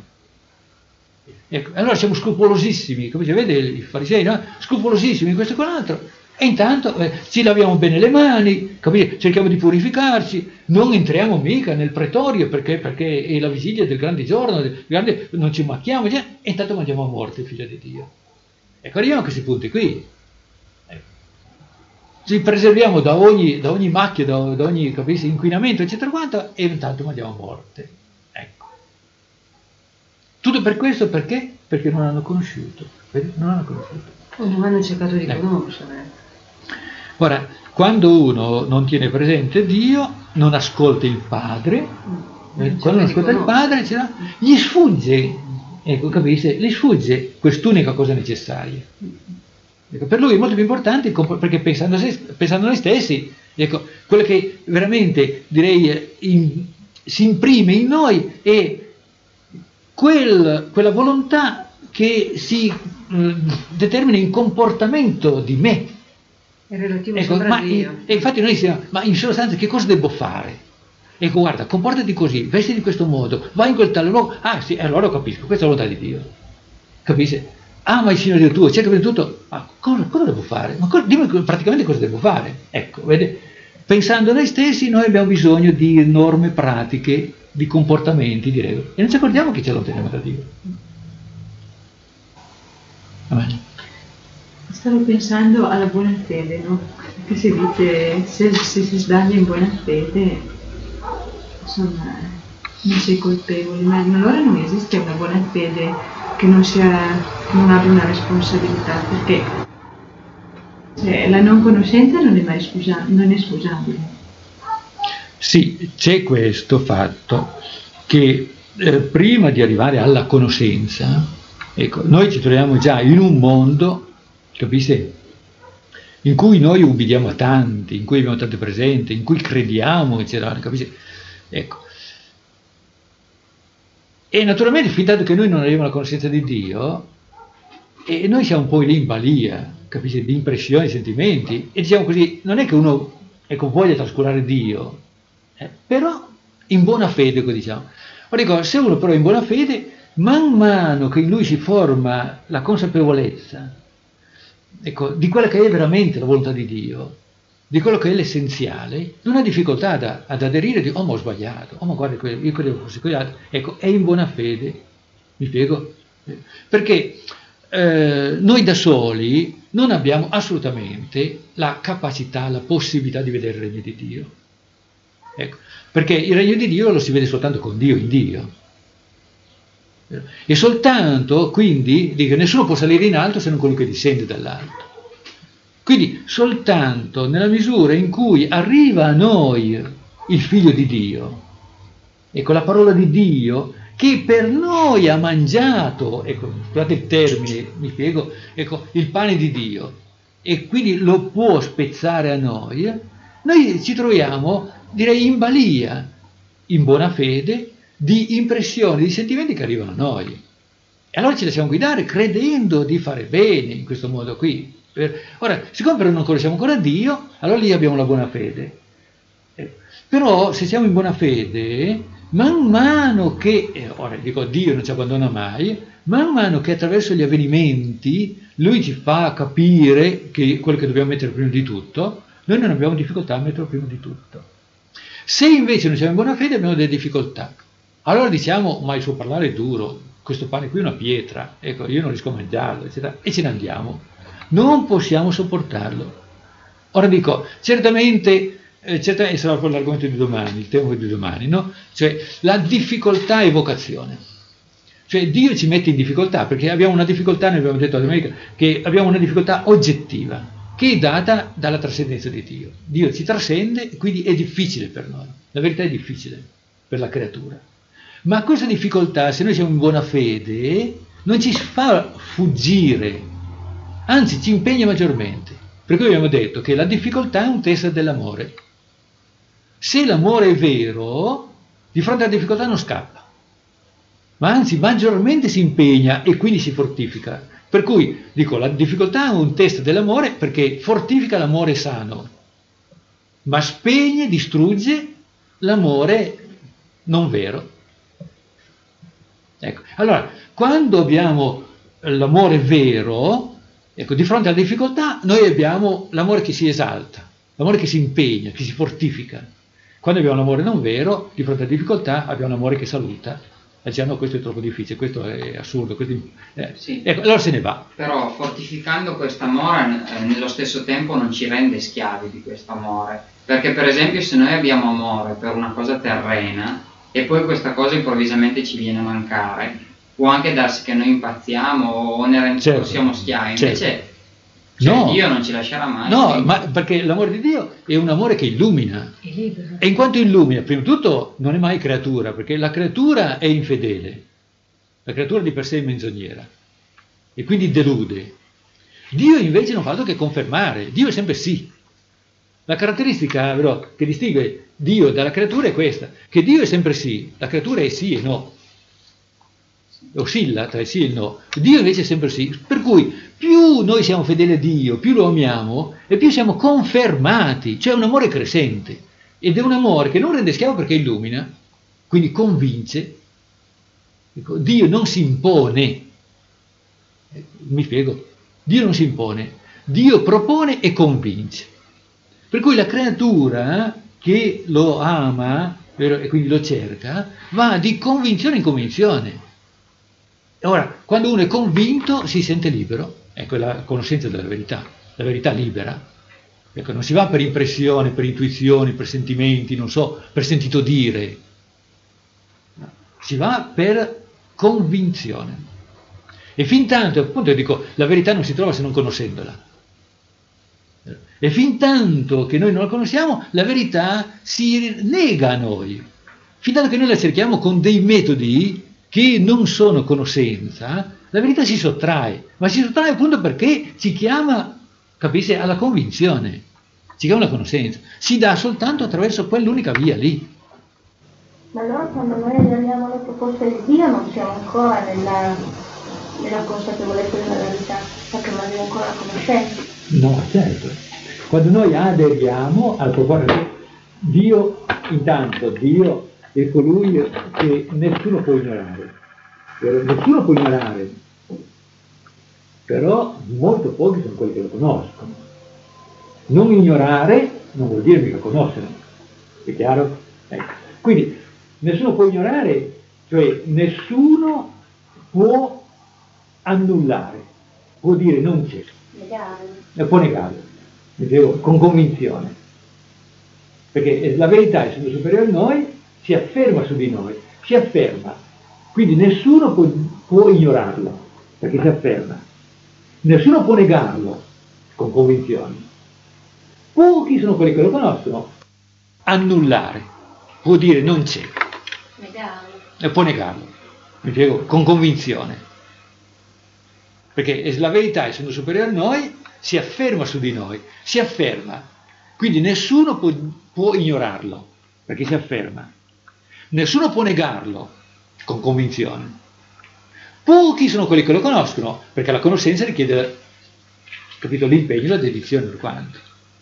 [SPEAKER 3] Ecco, allora siamo scrupolosissimi, come si vede i farisei, no? Scrupolosissimi in questo e quell'altro, e intanto eh, ci laviamo bene le mani, capite? Cerchiamo di purificarci, non entriamo mica nel pretorio perché, perché è la vigilia del grande giorno, del grande, non ci macchiamo, cioè, e intanto mangiamo a morte, figlio di Dio. Ecco, arriviamo a questi punti qui. Ecco. Ci preserviamo da ogni, da ogni macchia, da, da ogni capisci, inquinamento, eccetera, quanto, e intanto mangiamo a morte. Ecco. Tutto per questo perché? Perché non hanno conosciuto, non hanno conosciuto.
[SPEAKER 1] O non hanno cercato di
[SPEAKER 3] ecco.
[SPEAKER 1] conoscere.
[SPEAKER 3] Ora, quando uno non tiene presente Dio, non ascolta il Padre, mm. quando non ascolta il Padre, cioè, gli sfugge, ecco, capisci? Gli sfugge quest'unica cosa necessaria. Ecco, per lui è molto più importante perché pensando a, se, pensando a noi stessi, ecco, quello che veramente direi in, si imprime in noi è Quel, quella volontà che si mh, determina in comportamento di me.
[SPEAKER 1] È relativo
[SPEAKER 3] ecco,
[SPEAKER 1] sopra
[SPEAKER 3] ma
[SPEAKER 1] Dio.
[SPEAKER 3] In, e infatti noi siamo, ma in sostanza che cosa devo fare? Ecco, guarda, comportati così, vesti di questo modo, vai in quel tale luogo. Ah sì, allora capisco, questa è la volontà di Dio. Capisci? Ama il Signore Dio tuo, cerca di tutto. Ma cosa, cosa devo fare? Ma cosa, dimmi praticamente cosa devo fare. Ecco, vede? Pensando a noi stessi, noi abbiamo bisogno di norme pratiche, di comportamenti, di regole, e non ci accorgiamo che ci allontaniamo da Dio. Amen.
[SPEAKER 2] Stavo pensando alla buona fede, no? Che si dice, se, se si sbaglia in buona fede, insomma, non sei colpevole, ma allora non esiste una buona fede che non sia, che non abbia una responsabilità, perché cioè, la non conoscenza non è mai scusa, non è scusabile.
[SPEAKER 3] Sì, c'è questo fatto che eh, prima di arrivare alla conoscenza, ecco, noi ci troviamo già in un mondo, capisci, in cui noi ubbidiamo a tanti, in cui abbiamo tante presenze, in cui crediamo, eccetera, capisci? Ecco. E naturalmente, fin tanto che noi non arriviamo alla conoscenza di Dio, e noi siamo poi lì in balia, capisci, di impressioni, sentimenti, e diciamo così, non è che uno ecco, voglia trascurare Dio, eh, però in buona fede, come diciamo. Ora dico, se uno però è in buona fede, man mano che in lui si forma la consapevolezza, ecco, di quella che è veramente la volontà di Dio, di quello che è l'essenziale, non ha difficoltà ad, ad aderire, di, oh ma ho sbagliato, oh ma guarda, io credevo fosse quell'altro, ecco, è in buona fede, mi spiego? Perché eh, noi da soli non abbiamo assolutamente la capacità, la possibilità di vedere il regno di Dio. Ecco, perché il regno di Dio lo si vede soltanto con Dio, in Dio. E soltanto, quindi, dico, nessuno può salire in alto se non colui che discende dall'alto. Quindi soltanto nella misura in cui arriva a noi il Figlio di Dio, ecco, la parola di Dio, che per noi ha mangiato, ecco, scusate il termine, mi spiego, ecco, il pane di Dio, e quindi lo può spezzare a noi, noi ci troviamo, direi, in balia, in buona fede, di impressioni, di sentimenti che arrivano a noi. E allora ci lasciamo guidare credendo di fare bene in questo modo qui. Ora, siccome però non conosciamo ancora Dio, allora lì abbiamo la buona fede. Però se siamo in buona fede, man mano che, eh, ora dico Dio non ci abbandona mai, man mano che attraverso gli avvenimenti Lui ci fa capire che quello che dobbiamo mettere prima di tutto, noi non abbiamo difficoltà a metterlo prima di tutto. Se invece non siamo in buona fede abbiamo delle difficoltà, allora diciamo, ma il suo parlare è duro, questo pane qui è una pietra, ecco, io non riesco a mangiarlo, eccetera, e ce ne andiamo. Non possiamo sopportarlo. Ora dico, certamente, eh, certamente sarà poi l'argomento di domani, il tema di domani, no? Cioè la difficoltà e vocazione. Cioè Dio ci mette in difficoltà, perché abbiamo una difficoltà, noi abbiamo detto all'America, che abbiamo una difficoltà oggettiva, che è data dalla trascendenza di Dio. Dio ci trascende e quindi è difficile per noi. La verità è difficile per la creatura. Ma questa difficoltà, se noi siamo in buona fede, non ci fa fuggire, anzi ci impegna maggiormente. Per cui abbiamo detto che la difficoltà è un test dell'amore. Se l'amore è vero, di fronte alla difficoltà non scappa, ma anzi maggiormente si impegna e quindi si fortifica. Per cui dico, la difficoltà è un test dell'amore perché fortifica l'amore sano, ma spegne, distrugge l'amore non vero. Ecco, allora, quando abbiamo l'amore vero, ecco, di fronte alla difficoltà noi abbiamo l'amore che si esalta, l'amore che si impegna, che si fortifica. Quando abbiamo l'amore non vero, di fronte alla difficoltà abbiamo l'amore che saluta. E diciamo, no, questo è troppo difficile, questo è assurdo, questo è... Eh.
[SPEAKER 7] Sì.
[SPEAKER 3] Ecco, allora se ne va.
[SPEAKER 7] Però fortificando quest'amore eh, nello stesso tempo non ci rende schiavi di questo amore. Perché per esempio se noi abbiamo amore per una cosa terrena e poi questa cosa improvvisamente ci viene a mancare, può anche darsi che noi impazziamo o ne rend-
[SPEAKER 3] certo.
[SPEAKER 7] siamo schiavi, invece
[SPEAKER 3] certo.
[SPEAKER 7] cioè,
[SPEAKER 3] no.
[SPEAKER 7] Dio non ci lascerà mai.
[SPEAKER 3] No,
[SPEAKER 7] quindi...
[SPEAKER 3] ma perché l'amore di Dio è un amore che illumina.
[SPEAKER 1] È libero.
[SPEAKER 3] E in quanto illumina, prima di tutto non è mai creatura, perché la creatura è infedele, la creatura di per sé è menzognera e quindi delude. Dio invece non fa altro che confermare, Dio è sempre sì. La caratteristica però che distingue Dio dalla creatura è questa, che Dio è sempre sì, la creatura è sì e no, oscilla tra il sì e il no, Dio invece è sempre sì, per cui più noi siamo fedeli a Dio, più lo amiamo e più siamo confermati, cioè un amore crescente, ed è un amore che non rende schiavo perché illumina, quindi convince. Ecco, Dio non si impone, mi spiego, Dio non si impone, Dio propone e convince. Per cui la creatura che lo ama, vero, e quindi lo cerca, va di convinzione in convinzione. Ora, quando uno è convinto si sente libero, ecco la conoscenza della verità, la verità libera. Ecco, non si va per impressione, per intuizioni, per sentimenti, non so, per sentito dire. No, si va per convinzione. E fin tanto, appunto, io dico, la verità non si trova se non conoscendola. E fin tanto che noi non la conosciamo, la verità si nega a noi. Fin tanto che noi la cerchiamo con dei metodi che non sono conoscenza, la verità si sottrae, ma si sottrae appunto perché ci chiama, capisce, alla convinzione, ci chiama alla conoscenza, si dà soltanto attraverso quell'unica via lì.
[SPEAKER 6] Ma allora quando noi andiamo alla proposta di Dio non siamo ancora nella, nella consapevolezza della verità, perché non abbiamo ancora la conoscenza.
[SPEAKER 3] No, certo. Quando noi aderiamo al proporre, Dio, intanto, Dio è colui che nessuno può ignorare. Nessuno può ignorare, però molto pochi sono quelli che lo conoscono. Non ignorare non vuol dire mica conoscere, è chiaro? Ecco. Quindi nessuno può ignorare, cioè nessuno può annullare, può dire non c'è, e può negare, dicevo, con convinzione, perché la verità, essendo superiore a noi, si afferma su di noi, si afferma, quindi nessuno può, può ignorarlo, perché si afferma, nessuno può negarlo con convinzione. Pochi sono quelli che lo conoscono. Annullare vuol dire non c'è. Negarlo. E può negarlo, mi spiego, con convinzione. Perché la verità, essendo superiore a noi, si afferma su di noi, si afferma. Quindi nessuno può, può ignorarlo, perché si afferma. Nessuno può negarlo, con convinzione. Pochi sono quelli che lo conoscono, perché la conoscenza richiede, capito, l'impegno, la dedizione per quanto.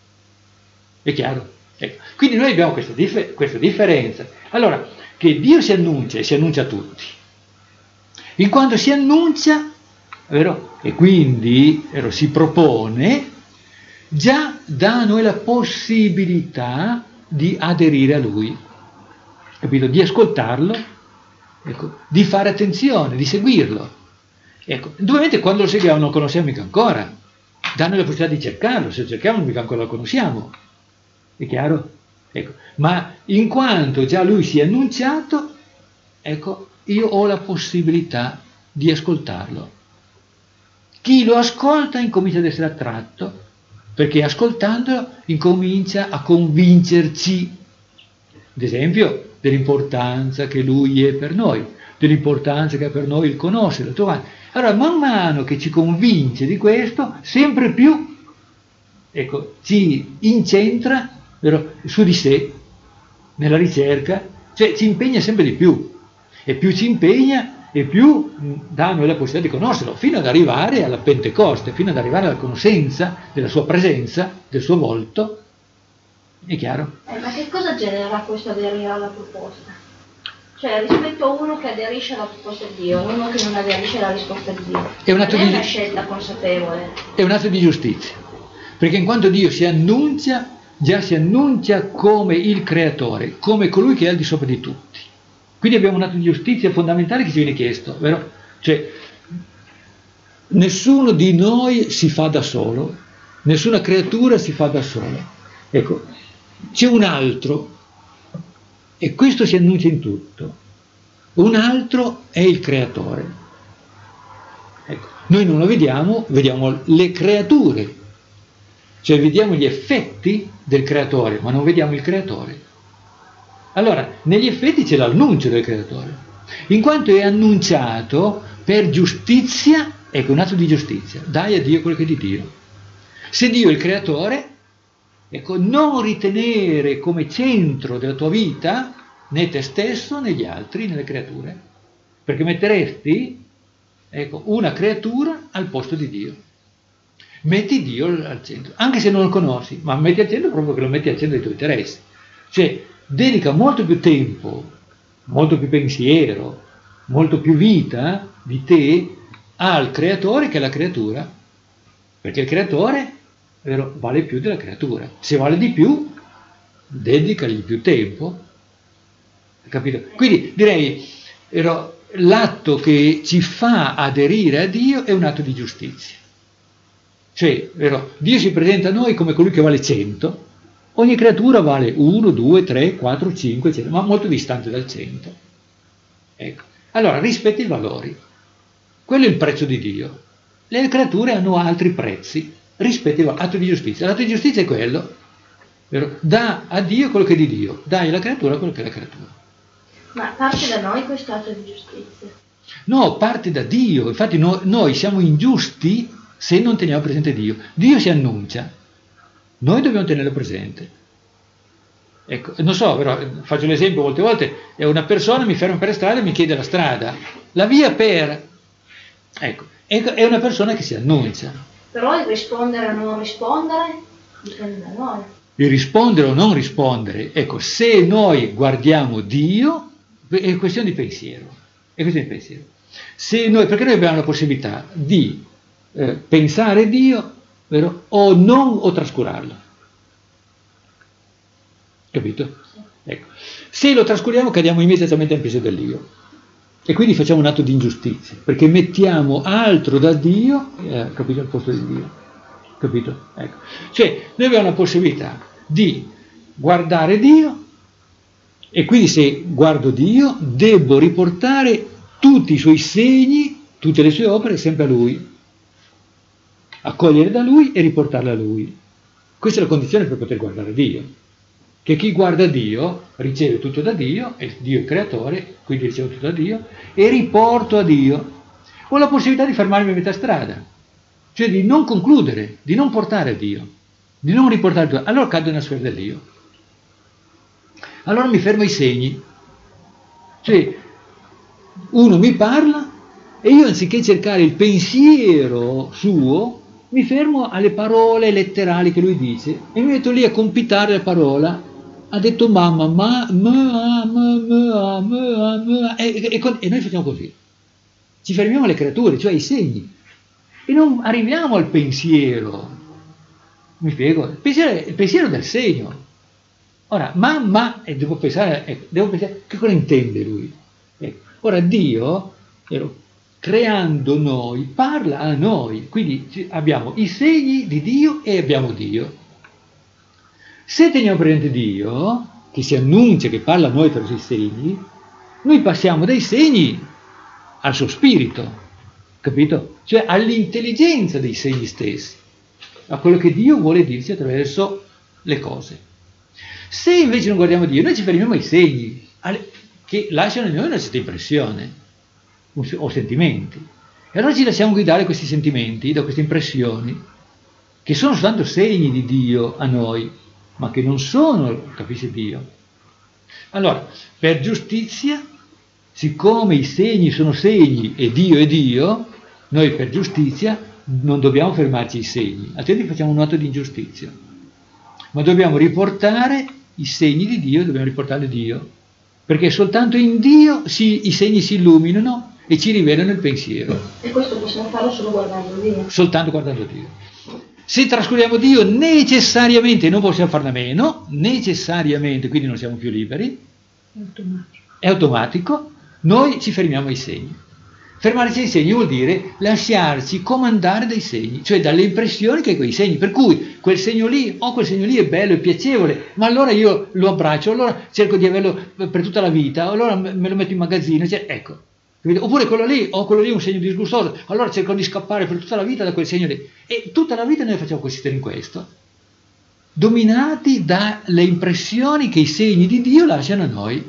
[SPEAKER 3] È chiaro? Ecco. Quindi noi abbiamo questa, dif- questa differenza. Allora, che Dio si annuncia e si annuncia a tutti. In quanto si annuncia, vero? E quindi vero, si propone, già dà a noi la possibilità di aderire a Lui, capito? Di ascoltarlo, ecco, di fare attenzione, di seguirlo. Ecco, ovviamente quando lo seguiamo non lo conosciamo mica ancora, dà a noi la possibilità di cercarlo, se lo cerchiamo mica ancora lo conosciamo. È chiaro? Ecco. Ma in quanto già lui si è annunciato, ecco, io ho la possibilità di ascoltarlo. Chi lo ascolta incomincia ad essere attratto, perché ascoltandolo incomincia a convincerci, ad esempio, dell'importanza che lui è per noi, dell'importanza che ha per noi il conoscerlo. Allora, man mano che ci convince di questo, sempre più, ecco, ci incentra, vero, su di sé, nella ricerca, cioè ci impegna sempre di più, e più ci impegna e più dà a noi la possibilità di conoscerlo, fino ad arrivare alla Pentecoste, fino ad arrivare alla conoscenza della sua presenza, del suo volto. È chiaro?
[SPEAKER 6] Eh, ma che cosa genera questo aderire alla proposta? Cioè, rispetto a uno che aderisce alla proposta di Dio, uno che non aderisce alla risposta di Dio,
[SPEAKER 3] è un atto
[SPEAKER 6] non è
[SPEAKER 3] di...
[SPEAKER 6] una scelta consapevole.
[SPEAKER 3] È un atto di giustizia, perché in quanto Dio si annuncia, già si annuncia come il creatore, come colui che è al di sopra di tutti. Quindi abbiamo un atto di giustizia fondamentale che ci viene chiesto, vero? Cioè, nessuno di noi si fa da solo, nessuna creatura si fa da sola. Ecco, c'è un altro, e questo si annuncia in tutto. Un altro è il creatore. Ecco, noi non lo vediamo, vediamo le creature, cioè vediamo gli effetti del creatore, ma non vediamo il creatore. Allora, negli effetti c'è l'annuncio del creatore, in quanto è annunciato per giustizia, ecco, un atto di giustizia, dai a Dio quello che è di Dio. Se Dio è il creatore, ecco, non ritenere come centro della tua vita né te stesso né gli altri, né le creature, perché metteresti, ecco, una creatura al posto di Dio. Metti Dio al centro, anche se non lo conosci, ma metti al centro proprio che lo metti al centro dei tuoi interessi. Cioè, dedica molto più tempo, molto più pensiero, molto più vita di te al creatore che alla creatura, perché il creatore, vero, vale più della creatura. Se vale di più, dedicagli più tempo, capito? Quindi direi, vero, l'atto che ci fa aderire a Dio è un atto di giustizia. Cioè, vero, Dio si presenta a noi come colui che vale cento, ogni creatura vale uno, due, tre, quattro, cinque, eccetera, ma molto distante dal cento. Ecco. Allora, rispetti i valori. Quello è il prezzo di Dio. Le creature hanno altri prezzi. Rispetti il valore. Atto di giustizia. L'atto di giustizia è quello, vero? Dà a Dio quello che è di Dio, dai alla creatura quello che è la creatura.
[SPEAKER 6] Ma parte da noi questo atto di giustizia?
[SPEAKER 3] No, parte da Dio. Infatti no, noi siamo ingiusti se non teniamo presente Dio. Dio si annuncia, noi dobbiamo tenerlo presente. Ecco, non so, però faccio l'esempio, molte volte è una persona, mi ferma per strada e mi chiede la strada, la via per... Ecco, è una persona che si annuncia.
[SPEAKER 6] Però il rispondere o non rispondere dipende da noi.
[SPEAKER 3] il rispondere o non rispondere, ecco, se noi guardiamo Dio, è questione di pensiero, è questione di pensiero. Se noi, perché noi abbiamo la possibilità di eh, pensare Dio, vero? O non o trascurarlo. Capito? Ecco. Se lo trascuriamo cadiamo immediatamente nel peso dell'io e quindi facciamo un atto di ingiustizia, perché mettiamo altro da Dio, eh, capito, al posto di Dio. Capito? Ecco. Cioè, noi abbiamo la possibilità di guardare Dio e quindi se guardo Dio devo riportare tutti i suoi segni, tutte le sue opere sempre a Lui, accogliere da Lui e riportarle a Lui. Questa è la condizione per poter guardare Dio. Che chi guarda Dio riceve tutto da Dio, e Dio è il creatore, quindi ricevo tutto da Dio, e riporto a Dio. Ho la possibilità di fermarmi a metà strada, cioè di non concludere, di non portare a Dio, di non riportare a Dio. Allora cado nella sfera dell'io. Allora mi fermo ai segni. Cioè, uno mi parla e io anziché cercare il pensiero suo, mi fermo alle parole letterali che lui dice e mi metto lì a compitare la parola. Ha detto mamma, ma, ma, ma, ma, ma, ma, e, e, e noi facciamo così. Ci fermiamo alle creature, cioè ai segni, e non arriviamo al pensiero. Mi spiego? Il pensiero è il pensiero del segno. Ora, ma, ma, e devo pensare, ecco, devo pensare, che cosa intende lui? Ecco. Ora Dio, ero, creando noi, parla a noi, quindi abbiamo i segni di Dio e abbiamo Dio. Se teniamo presente Dio, che si annuncia, che parla a noi per i segni, noi passiamo dai segni al suo spirito, capito? Cioè all'intelligenza dei segni stessi, a quello che Dio vuole dirci attraverso le cose. Se invece non guardiamo Dio, noi ci fermiamo ai segni, alle, che lasciano in noi una certa impressione o sentimenti. E allora ci lasciamo guidare da questi sentimenti, da queste impressioni, che sono soltanto segni di Dio a noi, ma che non sono, capisce Dio. Allora, per giustizia, siccome i segni sono segni e Dio è Dio, noi per giustizia non dobbiamo fermarci ai segni, altrimenti facciamo un atto di ingiustizia. Ma dobbiamo riportare i segni di Dio, dobbiamo riportarli a Dio, perché soltanto in Dio si, i segni si illuminano e ci rivelano il pensiero.
[SPEAKER 6] E questo possiamo farlo solo guardando Dio?
[SPEAKER 3] Soltanto guardando Dio. Se trascuriamo Dio necessariamente, non possiamo farne a meno, necessariamente, quindi non siamo più liberi,
[SPEAKER 2] È automatico.
[SPEAKER 3] È automatico, noi ci fermiamo ai segni. Fermarci ai segni vuol dire lasciarci comandare dai segni, cioè dalle impressioni che hai quei segni, per cui quel segno lì, o oh, quel segno lì è bello, è piacevole, ma allora io lo abbraccio, allora cerco di averlo per tutta la vita, allora me lo metto in magazzino, cioè, ecco. Oppure quello lì, o oh, quello lì è un segno disgustoso, allora cerco di scappare per tutta la vita da quel segno lì. E tutta la vita noi facciamo consistere in questo, dominati dalle impressioni che i segni di Dio lasciano a noi.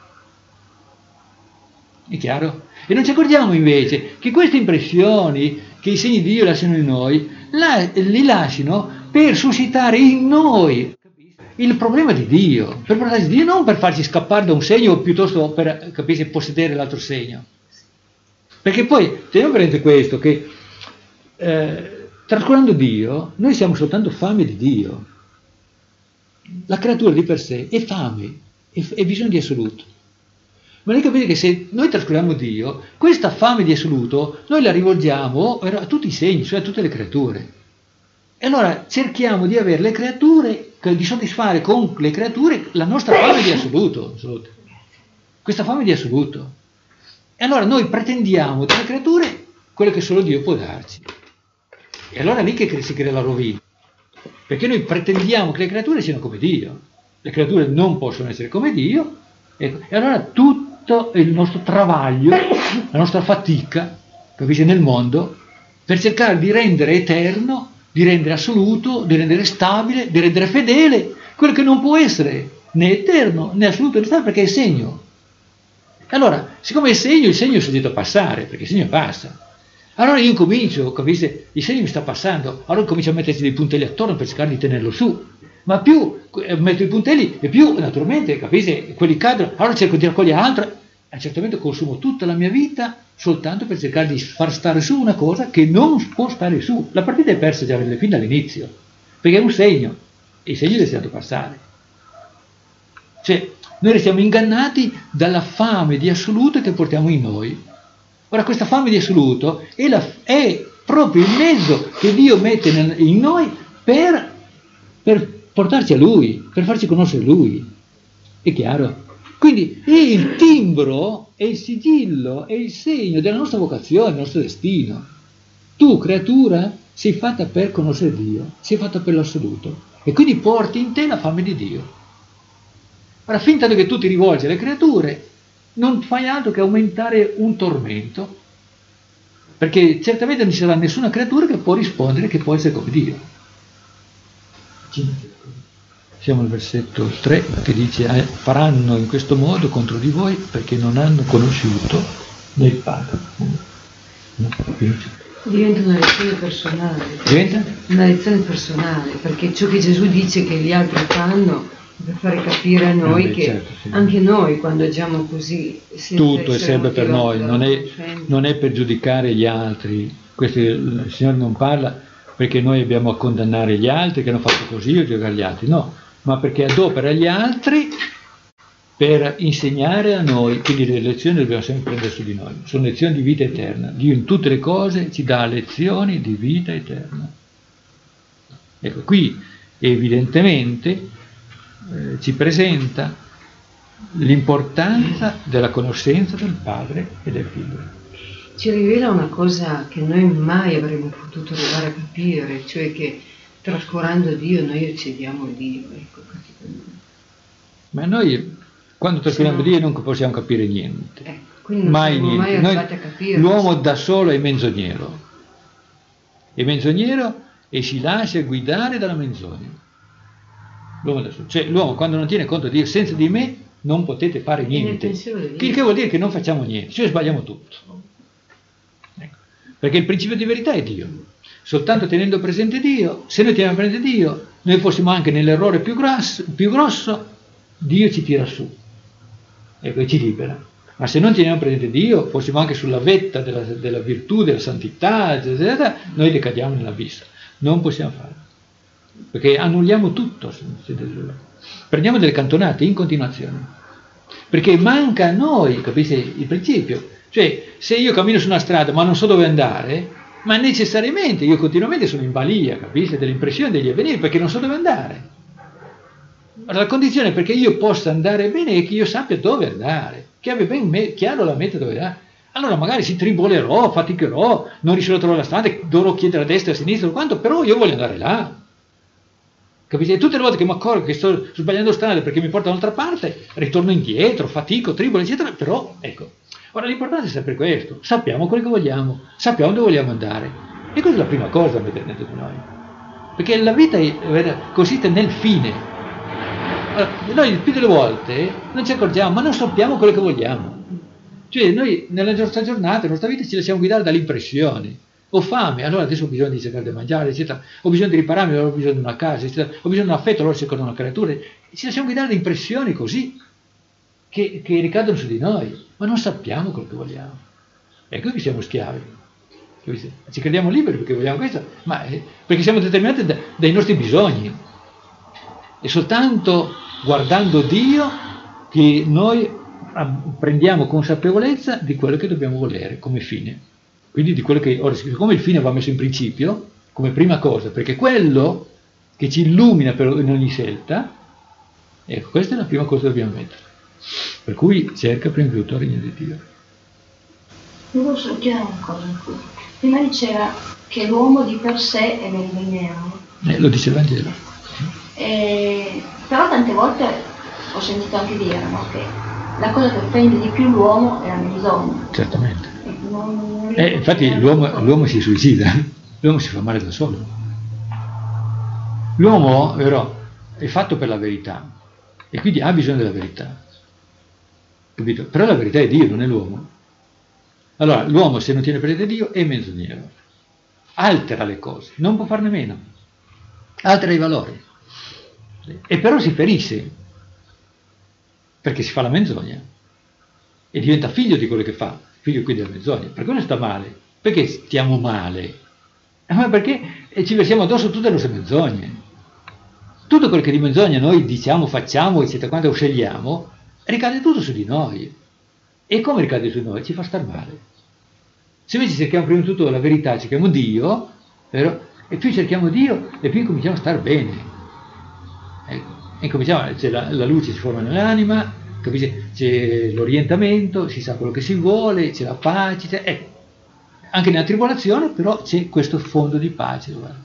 [SPEAKER 3] È chiaro? E non ci accorgiamo invece che queste impressioni che i segni di Dio lasciano in noi, la, li lasciano per suscitare in noi il problema di Dio, per portarci Dio, non per farci scappare da un segno o piuttosto per, capisci, possedere l'altro segno. Perché poi, teniamo presente questo, che eh, trascurando Dio, noi siamo soltanto fame di Dio. La creatura di per sé è fame, è, è bisogno di assoluto. Ma noi capite che se noi trascuriamo Dio, questa fame di assoluto noi la rivolgiamo a tutti i segni, cioè a tutte le creature. E allora cerchiamo di avere le creature, di soddisfare con le creature la nostra fame di assoluto. assoluto. Questa fame di assoluto. E allora noi pretendiamo dalle creature quello che solo Dio può darci. E allora è lì che si crea la rovina. Perché noi pretendiamo che le creature siano come Dio. Le creature non possono essere come Dio. E allora tutto il nostro travaglio, la nostra fatica, capisci, nel mondo, per cercare di rendere eterno, di rendere assoluto, di rendere stabile, di rendere fedele quello che non può essere né eterno né assoluto né stabile, perché è segno. Allora, siccome è segno, il segno è soggetto a passare, perché il segno passa. Allora io incomincio, capisci, il segno mi sta passando, allora comincio a metterci dei puntelli attorno per cercare di tenerlo su. Ma più metto i puntelli e più, naturalmente, capisci, quelli cadono, allora cerco di raccogliere altro. A un certo momento consumo tutta la mia vita soltanto per cercare di far stare su una cosa che non può stare su. La partita è persa già fin dall'inizio, perché è un segno. e i segni li stiamo passare. Cioè, noi restiamo ingannati dalla fame di assoluto che portiamo in noi. Ora, questa fame di assoluto è, la, è proprio il mezzo che Dio mette nel, in noi per, per portarci a Lui, per farci conoscere Lui. È chiaro? Quindi è il timbro, è il sigillo, è il segno della nostra vocazione, del nostro destino. Tu, creatura, sei fatta per conoscere Dio, sei fatta per l'assoluto. E quindi porti in te la fame di Dio. Ora, fin tanto che tu ti rivolgi alle creature, non fai altro che aumentare un tormento, perché certamente non ci sarà nessuna creatura che può rispondere che può essere come Dio. Siamo al versetto tre che dice: faranno in questo modo contro di voi perché non hanno conosciuto né il Padre.
[SPEAKER 1] Diventa una lezione personale.
[SPEAKER 3] Diventa?
[SPEAKER 1] Una lezione personale, perché ciò che Gesù dice che gli altri fanno per fare capire a noi eh beh, che certo, sì. Anche noi quando agiamo così
[SPEAKER 3] tutto è sempre per noi, non è, non è per giudicare gli altri. Questo il Signore non parla perché noi abbiamo a condannare gli altri che hanno fatto così o giudicare gli altri, no, ma perché adopera gli altri per insegnare a noi, quindi le lezioni le dobbiamo sempre prendere su di noi, sono lezioni di vita eterna. Dio in tutte le cose ci dà lezioni di vita eterna. Ecco, qui evidentemente Eh, ci presenta l'importanza della conoscenza del Padre e del Figlio.
[SPEAKER 1] Ci rivela una cosa che noi mai avremmo potuto arrivare a capire, cioè che trascurando Dio noi uccidiamo Dio. Ecco,
[SPEAKER 3] ma noi quando trascuriamo Dio non possiamo capire niente,
[SPEAKER 1] eh, quindi non
[SPEAKER 3] mai niente.
[SPEAKER 1] Mai
[SPEAKER 3] noi,
[SPEAKER 1] a capire,
[SPEAKER 3] l'uomo da solo è menzognero, è menzognero e si lascia guidare dalla menzogna. L'uomo, cioè l'uomo quando non tiene conto di Dio, senza di me non potete fare niente, il che vuol dire che non facciamo niente, cioè sbagliamo tutto. Ecco. Perché il principio di verità è Dio, soltanto tenendo presente Dio, se noi teniamo presente Dio, noi fossimo anche nell'errore più grosso, più grosso Dio ci tira su, ecco, e ci libera. Ma se non teniamo presente Dio, fossimo anche sulla vetta della, della virtù, della santità, eccetera, noi decadiamo nell'abisso, non possiamo farlo. Perché annulliamo tutto, prendiamo delle cantonate in continuazione, perché manca a noi, capite il principio? Cioè, se io cammino su una strada ma non so dove andare, ma necessariamente io continuamente sono in balia, capite, dell'impressione degli avveniri, perché non so dove andare. Allora, la condizione perché io possa andare bene è che io sappia dove andare, che abbia ben me- chiaro la meta dove andare. Allora magari si tribolerò, faticherò, non riuscirò a trovare la strada, dovrò chiedere a destra e a sinistra, quanto, però io voglio andare là. Capite? E tutte le volte che mi accorgo che sto sbagliando strada perché mi porta da un'altra parte, ritorno indietro, fatico, tribolo, eccetera, però ecco. Ora l'importante è sempre questo, sappiamo quello che vogliamo, sappiamo dove vogliamo andare. E questa è la prima cosa da mettere dentro di noi. Perché la vita è, consiste nel fine. Allora, noi il più delle volte non ci accorgiamo, ma non sappiamo quello che vogliamo. Cioè noi nella nostra giornata, nella nostra vita ci lasciamo guidare dalle impressioni. Ho fame, allora adesso ho bisogno di cercare di mangiare, eccetera. Ho bisogno di ripararmi, allora ho bisogno di una casa, eccetera. Ho bisogno di un affetto, allora cerco una creatura. E ci lasciamo guidare da impressioni così, che, che ricadono su di noi, ma non sappiamo quello che vogliamo. Ecco che siamo schiavi. Ci crediamo liberi perché vogliamo questo, ma perché siamo determinati da, dai nostri bisogni. È soltanto guardando Dio che noi prendiamo consapevolezza di quello che dobbiamo volere come fine. Quindi di quello che, ora, siccome il fine va messo in principio, come prima cosa, perché quello che ci illumina per, in ogni scelta, ecco, questa è la prima cosa che dobbiamo mettere. Per cui cerca prima di tutto il regno di Dio.
[SPEAKER 6] Io posso chiedere una cosa. Prima diceva che l'uomo di per sé è menzognero.
[SPEAKER 3] Eh, lo dice il Vangelo.
[SPEAKER 6] E, però tante volte ho sentito anche dire, no, che la cosa che offende di più l'uomo è la menzogna.
[SPEAKER 3] Certamente. Eh, infatti l'uomo, l'uomo si suicida, l'uomo si fa male da solo. L'uomo, vero, è fatto per la verità e quindi ha bisogno della verità, capito? Però la verità è Dio, non è l'uomo. Allora l'uomo, se non tiene presente Dio, è menzognero, altera le cose, non può farne meno, altera i valori, e però si ferisce perché si fa la menzogna e diventa figlio di quello che fa, figlio qui della menzogna. Per quello sta male, perché stiamo male? Eh, ma perché ci versiamo addosso tutte le nostre menzogne. tutto quello che di menzogna noi diciamo, facciamo, eccetera, quando scegliamo, ricade tutto su di noi. E come ricade su di noi? Ci fa star male. Se invece cerchiamo prima di tutto la verità, cerchiamo Dio, vero? E più cerchiamo Dio, e più cominciamo a star bene. Ecco. E cominciamo, c'è la, la luce si forma nell'anima, capisci? C'è l'orientamento, si sa quello che si vuole, c'è la pace, c'è, ecco. Anche nella tribolazione però c'è questo fondo di pace. Guarda.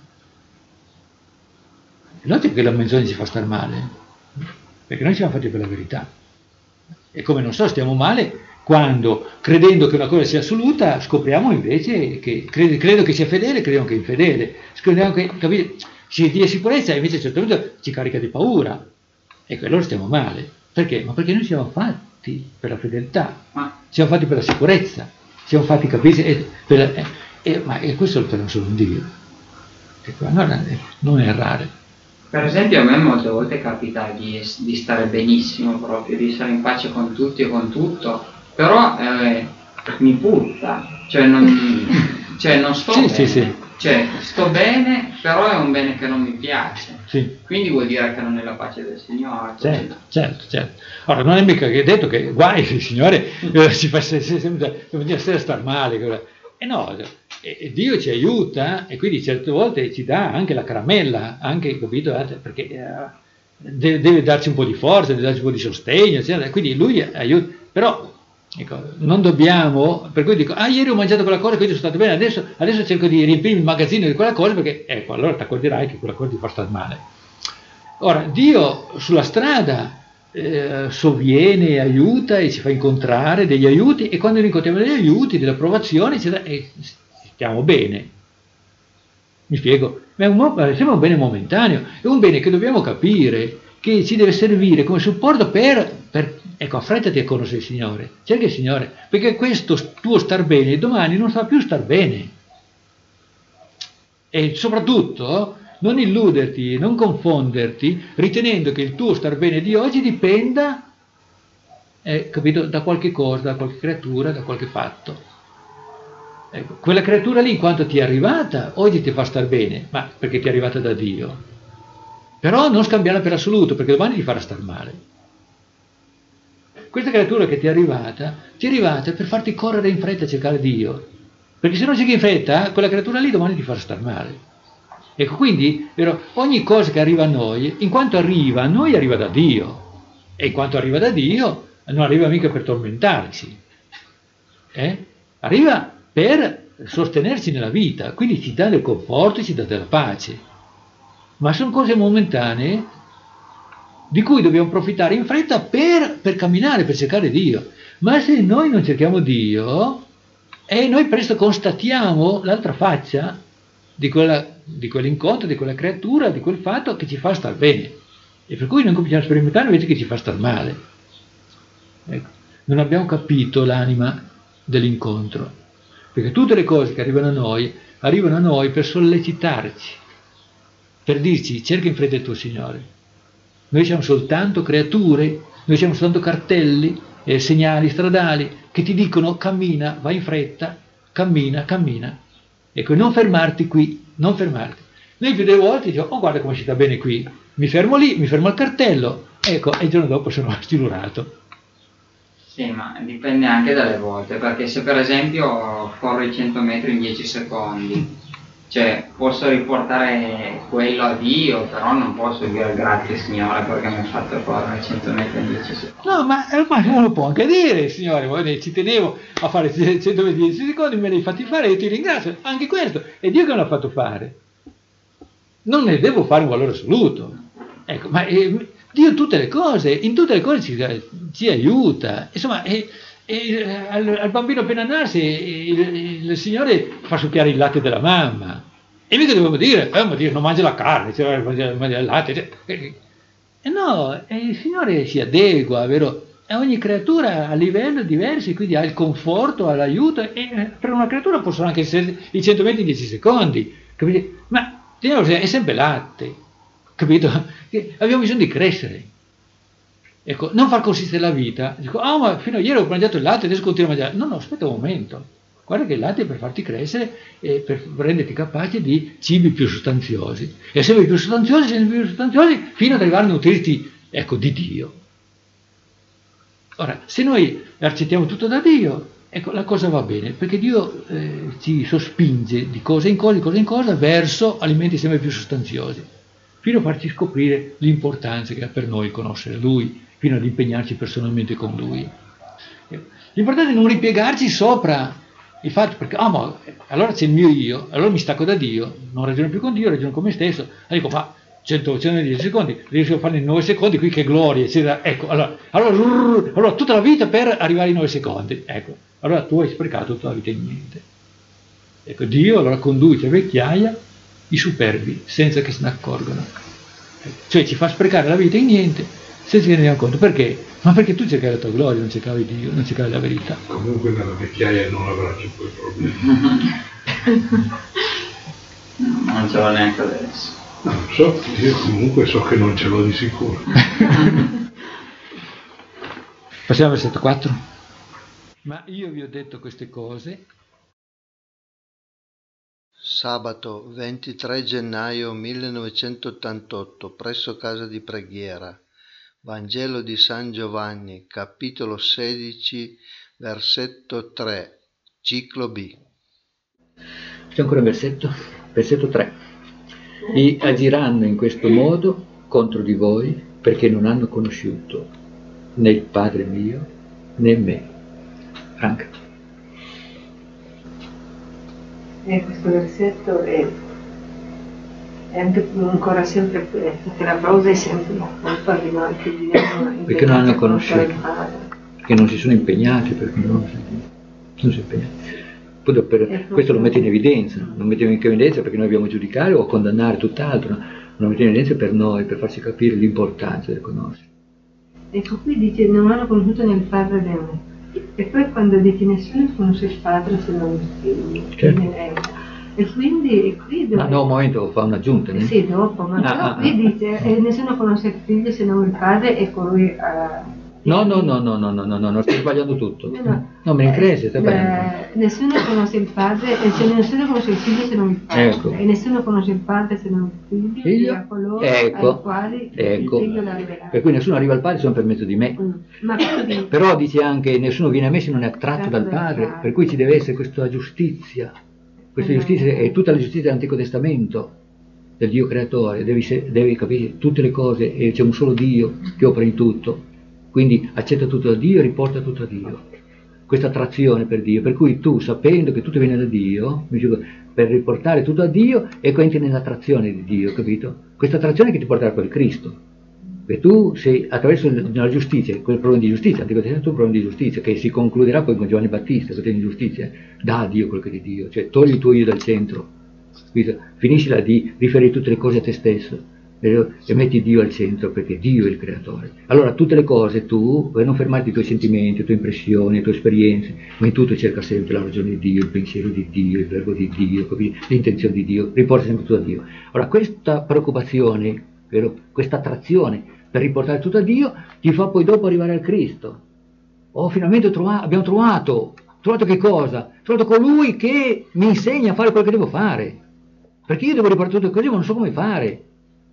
[SPEAKER 3] È logico che la menzogna ci fa star male, perché noi siamo fatti per la verità. E come non so, stiamo male quando, credendo che una cosa sia assoluta, scopriamo invece che credo, credo che sia fedele, crediamo che è infedele. Crediamo che, capite? Ci dia sicurezza e invece a un certo punto ci carica di paura. Ecco, allora stiamo male. Perché? Ma perché noi siamo fatti per la fedeltà, siamo fatti per la sicurezza, siamo fatti, capite? E, per, e, e, ma e questo lo farà solo un Dio. Ecco, allora non errare.
[SPEAKER 7] Per esempio a me molte volte capita di, di stare benissimo proprio, di stare in pace con tutti e con tutto, però eh, mi puzza, cioè non, cioè non sto
[SPEAKER 3] sì,
[SPEAKER 7] bene,
[SPEAKER 3] sì, sì.
[SPEAKER 7] Cioè sto bene, però è un bene che non mi piace,
[SPEAKER 3] sì.
[SPEAKER 7] Quindi vuol dire che non è la pace del Signore.
[SPEAKER 3] Certo, certo, certo. Ora non è mica che detto che guai il Signore eh, ci fa sempre star male, e no, e Dio ci aiuta e quindi certe volte ci dà anche la caramella, anche, capito, perché eh, deve, deve darci un po' di forza, deve darci un po' di sostegno, eccetera. Quindi lui aiuta, però ecco, non dobbiamo, per cui dico, ah ieri ho mangiato quella cosa, quindi sono stato bene, adesso, adesso cerco di riempire il magazzino di quella cosa, perché ecco, allora ti accorgerai che quella cosa ti fa stare male. Ora, Dio sulla strada eh, sovviene, aiuta e ci fa incontrare degli aiuti, e quando incontriamo degli aiuti, delle approvazioni, eccetera, e stiamo bene. Mi spiego? Ma è un, sembra un bene momentaneo, è un bene che dobbiamo capire, che ci deve servire come supporto per, per ecco, affrettati a conoscere il Signore, cerca il Signore, perché questo tuo star bene domani non sarà più star bene. E soprattutto non illuderti, non confonderti, ritenendo che il tuo star bene di oggi dipenda, eh, capito, da qualche cosa, da qualche creatura, da qualche fatto. Ecco, quella creatura lì, in quanto ti è arrivata, oggi ti fa star bene, ma perché ti è arrivata da Dio. Però non scambiarla per assoluto, perché domani ti farà star male. Questa creatura che ti è arrivata, ti è arrivata per farti correre in fretta a cercare Dio. Perché se non cerchi in fretta, quella creatura lì domani ti farà star male. Ecco, quindi, vero, ogni cosa che arriva a noi, in quanto arriva a noi, arriva da Dio. E in quanto arriva da Dio, non arriva mica per tormentarci. Eh? Arriva per sostenerci nella vita, quindi ci dà del conforto, ci dà della pace. Ma sono cose momentanee di cui dobbiamo approfittare in fretta per, per camminare, per cercare Dio. Ma se noi non cerchiamo Dio, e noi presto constatiamo l'altra faccia di, quella, di quell'incontro, di quella creatura, di quel fatto che ci fa star bene. E per cui non cominciamo a sperimentare invece che ci fa star male. Ecco. Non abbiamo capito l'anima dell'incontro. Perché tutte le cose che arrivano a noi, arrivano a noi per sollecitarci, per dirci cerca in fretta il tuo Signore. Noi siamo soltanto creature, noi siamo soltanto cartelli e segnali stradali che ti dicono cammina, vai in fretta, cammina, cammina. Ecco, non fermarti qui, non fermarti. Noi più delle volte diciamo, oh guarda come si sta bene qui, mi fermo lì, mi fermo al cartello, ecco, e il giorno dopo sono stilurato.
[SPEAKER 7] Sì, ma dipende anche dalle volte, perché se per esempio corro i cento metri in dieci secondi, cioè posso riportare quello a Dio, però non posso dire grazie Signore perché mi ha fatto correre cento metri in dieci secondi.
[SPEAKER 3] No, ma, ma non lo può anche dire, Signore, ci tenevo a fare cento metri in dieci secondi, me l'hai fatti fare e io ti ringrazio, anche questo, è Dio che me l'ha fatto fare. Non ne devo fare un valore assoluto. Ecco, ma eh, Dio tutte le cose, in tutte le cose ci, ci aiuta. Insomma, eh, eh, al, al bambino appena nasce il, il Signore fa succhiare il latte della mamma. E mica dobbiamo dire, eh, dire non mangia la carne, cioè, mangia, mangia il latte. Cioè, eh, eh no, eh, il Signore si adegua, vero? A ogni creatura a livello diverso, quindi ha il conforto, ha l'aiuto. E eh, per una creatura possono anche essere i cento metri in dieci secondi. Capite? Ma è sempre latte, capito? Abbiamo bisogno di crescere. Ecco, non far consistere la vita. Dico, ah, oh, ma fino a ieri ho mangiato il latte, adesso continuo a mangiare. No, no, aspetta un momento. Guarda che il latte è per farti crescere e per renderti capace di cibi più sostanziosi. E sempre più sostanziosi, sempre più sostanziosi, fino ad arrivare a nutrirti, ecco, di Dio. Ora, se noi accettiamo tutto da Dio, ecco, la cosa va bene, perché Dio eh, ci sospinge di cosa in cosa, di cosa in cosa, verso alimenti sempre più sostanziosi, fino a farci scoprire l'importanza che ha per noi conoscere Lui, fino ad impegnarci personalmente con Lui. L'importante è non ripiegarci sopra il fatto, perché oh, ma, allora c'è il mio io, allora mi stacco da Dio, non ragiono più con Dio, ragiono con me stesso, e dico, ma centodieci secondi, riesco a farne in nove secondi, qui che gloria, eccetera. Ecco, allora, allora, allora tutta la vita per arrivare ai nove secondi, ecco, allora tu hai sprecato tutta la vita in niente. Ecco, Dio allora conduce a vecchiaia i superbi, senza che se ne accorgano. Ecco, cioè ci fa sprecare la vita in niente, senza che ne rendiamo conto. Perché? Ma perché tu cercavi la tua gloria, non cercavi Dio, non cercavi la verità.
[SPEAKER 5] Comunque nella vecchiaia non avrà più quei problemi.
[SPEAKER 7] Non ce l'ho neanche adesso.
[SPEAKER 5] Non so, io comunque so che non ce l'ho di sicuro.
[SPEAKER 3] Passiamo al versetto quattro. Ma io vi ho detto queste cose.
[SPEAKER 8] Sabato ventitré gennaio millenovecentottantotto, presso casa di preghiera. Vangelo di San Giovanni, capitolo sedici, versetto tre, ciclo B.
[SPEAKER 3] C'è ancora un versetto? Versetto tre. E agiranno in questo modo contro di voi perché non hanno conosciuto né il Padre mio né me. Franca.
[SPEAKER 2] E questo versetto è, è anche ancora sempre questo, che la pausa è sempre la colpa di noi che viviamo
[SPEAKER 3] perché non hanno conosciuto, perché non si sono impegnati, perché non si sono impegnati. Poi per, questo lo mette in evidenza, lo mettiamo in evidenza perché noi dobbiamo giudicare o condannare tutt'altro, no? Lo mettiamo in evidenza per noi, per farci capire l'importanza del conoscere.
[SPEAKER 2] Ecco, qui dice non hanno conosciuto né il Padre né me. E poi quando dice nessuno conosce il Padre se non il Figlio. Certo. E quindi e qui dove...
[SPEAKER 3] Ma no, un momento, fa un'aggiunta. Eh?
[SPEAKER 2] Sì, dopo, ma
[SPEAKER 3] ah,
[SPEAKER 2] però
[SPEAKER 3] ah,
[SPEAKER 2] qui
[SPEAKER 3] ah.
[SPEAKER 2] dice eh, nessuno conosce il Figlio se non il Padre e colui a...
[SPEAKER 3] No, no, no, no, no, no, no, no, no, stai sbagliando tutto.
[SPEAKER 2] No, no.
[SPEAKER 3] No, me ne credi, stai
[SPEAKER 2] Eh,
[SPEAKER 3] sbagliando.
[SPEAKER 2] nessuno conosce il Padre, e se nessuno conosce il Figlio se non il Padre.
[SPEAKER 3] Ecco.
[SPEAKER 2] E nessuno conosce il Padre se non il Figlio,
[SPEAKER 3] Figlio?
[SPEAKER 2] e a coloro
[SPEAKER 3] Ecco.
[SPEAKER 2] ai quali
[SPEAKER 3] Ecco.
[SPEAKER 2] il Figlio l'ha rivelato.
[SPEAKER 3] Per cui nessuno arriva al Padre se non per mezzo di me.
[SPEAKER 2] Mm. Ma quindi,
[SPEAKER 3] Però dice anche nessuno viene a me se non è attratto dal Padre,
[SPEAKER 2] Padre.
[SPEAKER 3] per cui ci deve essere questa giustizia. Questa giustizia è tutta la giustizia dell'Antico Testamento, del Dio creatore, devi, devi capire tutte le cose e c'è un solo Dio che opera in tutto, quindi accetta tutto da Dio e riporta tutto a Dio. Questa attrazione per Dio, per cui tu sapendo che tutto viene da Dio, per riportare tutto a Dio, ecco entri nell'attrazione di Dio, capito? Questa attrazione che ti porterà poi il Cristo. E tu sei attraverso la giustizia, quel problema di giustizia, l'Antico Testamento è un problema di giustizia che si concluderà poi con Giovanni Battista, che di giustizia, dà a Dio quello che è di Dio, cioè togli il tuo io dal centro, finiscila di riferire tutte le cose a te stesso e, e metti Dio al centro perché Dio è il creatore. Allora tutte le cose tu, per non fermarti ai tuoi sentimenti, alle tue impressioni, alle tue esperienze, ma in tutto cerca sempre la ragione di Dio, il pensiero di Dio, il verbo di Dio, l'intenzione di Dio, riporta sempre tutto a Dio. Allora questa preoccupazione, vero? Questa attrazione per riportare tutto a Dio, ti fa poi dopo arrivare al Cristo. Oh, finalmente trova- abbiamo trovato, trovato che cosa? Trovato colui che mi insegna a fare quello che devo fare, perché io devo riportare tutto così, ma non so come fare,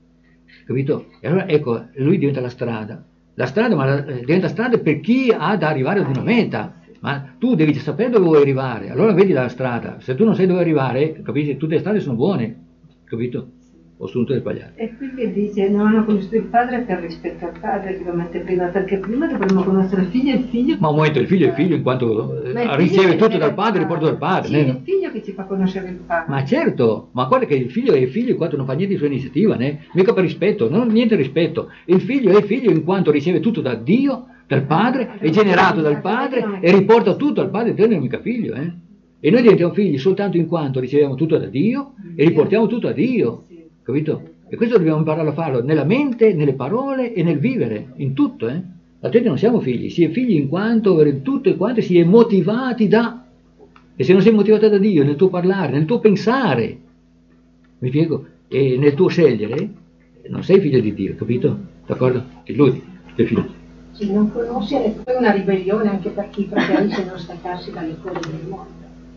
[SPEAKER 3] capito? E allora ecco, lui diventa la strada, la strada, ma la, eh, diventa strada per chi ha da arrivare ad una meta, ma tu devi sapere dove vuoi arrivare, allora vedi la strada, se tu non sai dove arrivare, capisci, tutte le strade sono buone, capito? O sono tutte sbagliate.
[SPEAKER 2] E quindi dice non hanno conosciuto il Padre per rispetto al Padre, che lo mette prima, perché prima dovremmo conoscere il Figlio e il Figlio.
[SPEAKER 3] Ma un momento, il Figlio è il Figlio in quanto eh, riceve tutto dal Padre e riporta dal Padre.
[SPEAKER 2] Sì,
[SPEAKER 3] né?
[SPEAKER 2] è il Figlio che ci fa conoscere il Padre.
[SPEAKER 3] Ma certo, ma guarda che il Figlio è il Figlio in quanto non fa niente di sua iniziativa, né? Mica per rispetto, non niente rispetto. Il Figlio è il Figlio in quanto riceve tutto da Dio, dal Padre, è generato dal Padre e riporta tutto al Padre, Dio non è mica figlio, eh? E noi diventiamo figli soltanto in quanto riceviamo tutto da Dio e riportiamo tutto a Dio, capito? E questo dobbiamo imparare a farlo nella mente, nelle parole e nel vivere, in tutto, eh? Altrimenti non siamo figli, si è figli in quanto per tutto e quanto si è motivati da. E se non sei motivato da Dio nel tuo parlare, nel tuo pensare, mi spiego, e nel tuo scegliere, non sei figlio di Dio, capito? D'accordo? Che lui è figlio.
[SPEAKER 9] Se non conoscere è una ribellione anche per chi preferisce non staccarsi dalle cose del mondo.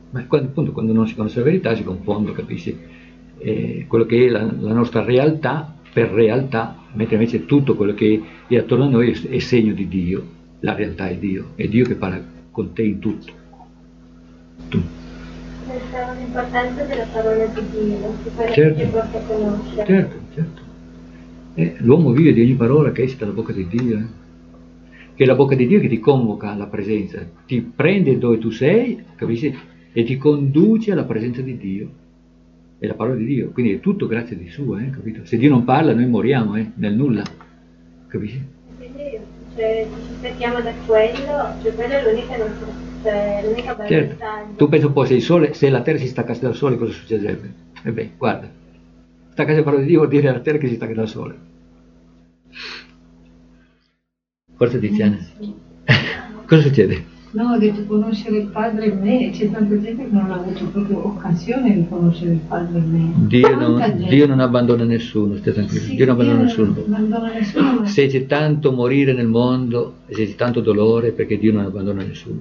[SPEAKER 3] Ma quando, appunto, quando non si conosce la verità si confonde, capisci? Eh, quello che è la, la nostra realtà per realtà, mentre invece tutto quello che è attorno a noi è, è segno di Dio, la realtà è Dio, è Dio che parla con te in tutto. Tu.
[SPEAKER 6] Questa è l'importanza della parola di Dio, che poi
[SPEAKER 3] certo,
[SPEAKER 6] ci porta a conoscere.
[SPEAKER 3] Certo, certo. Eh, l'uomo vive di ogni parola che esce dalla bocca di Dio, eh? Che è la bocca di Dio che ti convoca alla presenza, ti prende dove tu sei, capisci? E ti conduce alla presenza di Dio. È la parola di Dio, quindi è tutto grazie di suo, eh, capito? Se Dio non parla noi moriamo, eh, nel nulla, capisci?
[SPEAKER 6] Quindi, cioè, ci stacchiamo da quello, cioè quella è l'unica, cioè, l'unica bella
[SPEAKER 3] Certo.
[SPEAKER 6] messaggio.
[SPEAKER 3] Tu pensi un po', se il sole, se la terra si staccasse dal sole cosa succederebbe? E beh, guarda, staccarsi la parola di Dio vuol dire la terra che si stacca dal sole. Forza Tiziana. Cosa succede?
[SPEAKER 1] No, ho detto conoscere il Padre in me, c'è tanta gente che non ha avuto proprio occasione di conoscere il Padre in me.
[SPEAKER 3] Dio non, Dio non abbandona nessuno, stai tranquillo,
[SPEAKER 1] Sì,
[SPEAKER 3] Dio non abbandona nessuno.
[SPEAKER 1] Non abbandona nessuno.
[SPEAKER 3] Se c'è tanto morire nel mondo, se c'è tanto dolore, perché Dio non abbandona nessuno.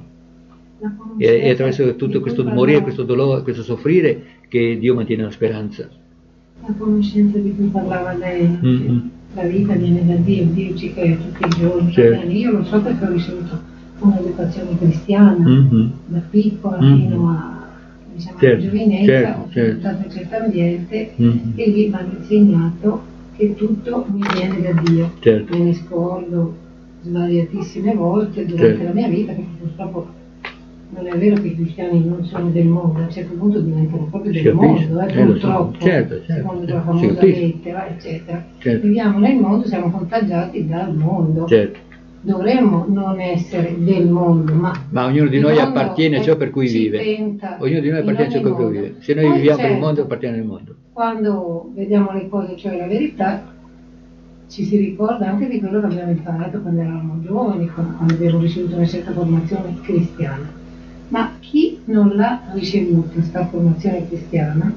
[SPEAKER 3] E è attraverso tutto questo morire, questo dolore, questo soffrire che Dio mantiene la speranza.
[SPEAKER 1] La conoscenza di cui parlava lei,
[SPEAKER 3] Mm-hmm.
[SPEAKER 1] la vita viene da Dio, Dio ci crea tutti i giorni.
[SPEAKER 3] Certo.
[SPEAKER 1] Io lo so perché ho ricevuto un'educazione cristiana,
[SPEAKER 3] Mm-hmm.
[SPEAKER 1] da piccola
[SPEAKER 3] Mm-hmm.
[SPEAKER 1] fino a, diciamo,
[SPEAKER 3] Certo,
[SPEAKER 1] giovinezza,
[SPEAKER 3] certo,
[SPEAKER 1] ho
[SPEAKER 3] certo.
[SPEAKER 1] stato in certo ambiente
[SPEAKER 3] Mm-hmm.
[SPEAKER 1] e lì mi hanno insegnato che tutto mi viene da Dio.
[SPEAKER 3] Certo.
[SPEAKER 1] Me ne scordo svariatissime volte durante
[SPEAKER 3] Certo.
[SPEAKER 1] la mia vita, perché purtroppo non è vero che i cristiani non sono del mondo, a un certo punto diventano proprio
[SPEAKER 3] Si
[SPEAKER 1] del
[SPEAKER 3] capisce,
[SPEAKER 1] mondo, eh,
[SPEAKER 3] eh, lo so.
[SPEAKER 1] purtroppo,
[SPEAKER 3] Certo, certo,
[SPEAKER 1] secondo
[SPEAKER 3] certo.
[SPEAKER 1] la
[SPEAKER 3] Si
[SPEAKER 1] famosa
[SPEAKER 3] capisce.
[SPEAKER 1] lettera, eccetera.
[SPEAKER 3] Certo.
[SPEAKER 1] Viviamo nel mondo, siamo contagiati dal mondo.
[SPEAKER 3] Certo.
[SPEAKER 1] Dovremmo non essere del mondo, ma,
[SPEAKER 3] Ma ognuno di
[SPEAKER 1] il
[SPEAKER 3] noi
[SPEAKER 1] mondo
[SPEAKER 3] appartiene a ciò per cui
[SPEAKER 1] ci
[SPEAKER 3] vive.
[SPEAKER 1] tenta
[SPEAKER 3] Ognuno di noi
[SPEAKER 1] in
[SPEAKER 3] appartiene a ciò
[SPEAKER 1] ogni
[SPEAKER 3] per cui
[SPEAKER 1] modo.
[SPEAKER 3] vive. Se noi
[SPEAKER 1] Poi,
[SPEAKER 3] viviamo per il
[SPEAKER 1] certo,
[SPEAKER 3] mondo, appartiene al mondo.
[SPEAKER 1] quando vediamo le cose, cioè la verità, ci si ricorda anche di quello che abbiamo imparato quando eravamo giovani, quando abbiamo ricevuto una certa formazione cristiana. Ma chi non l'ha ricevuta, questa formazione cristiana,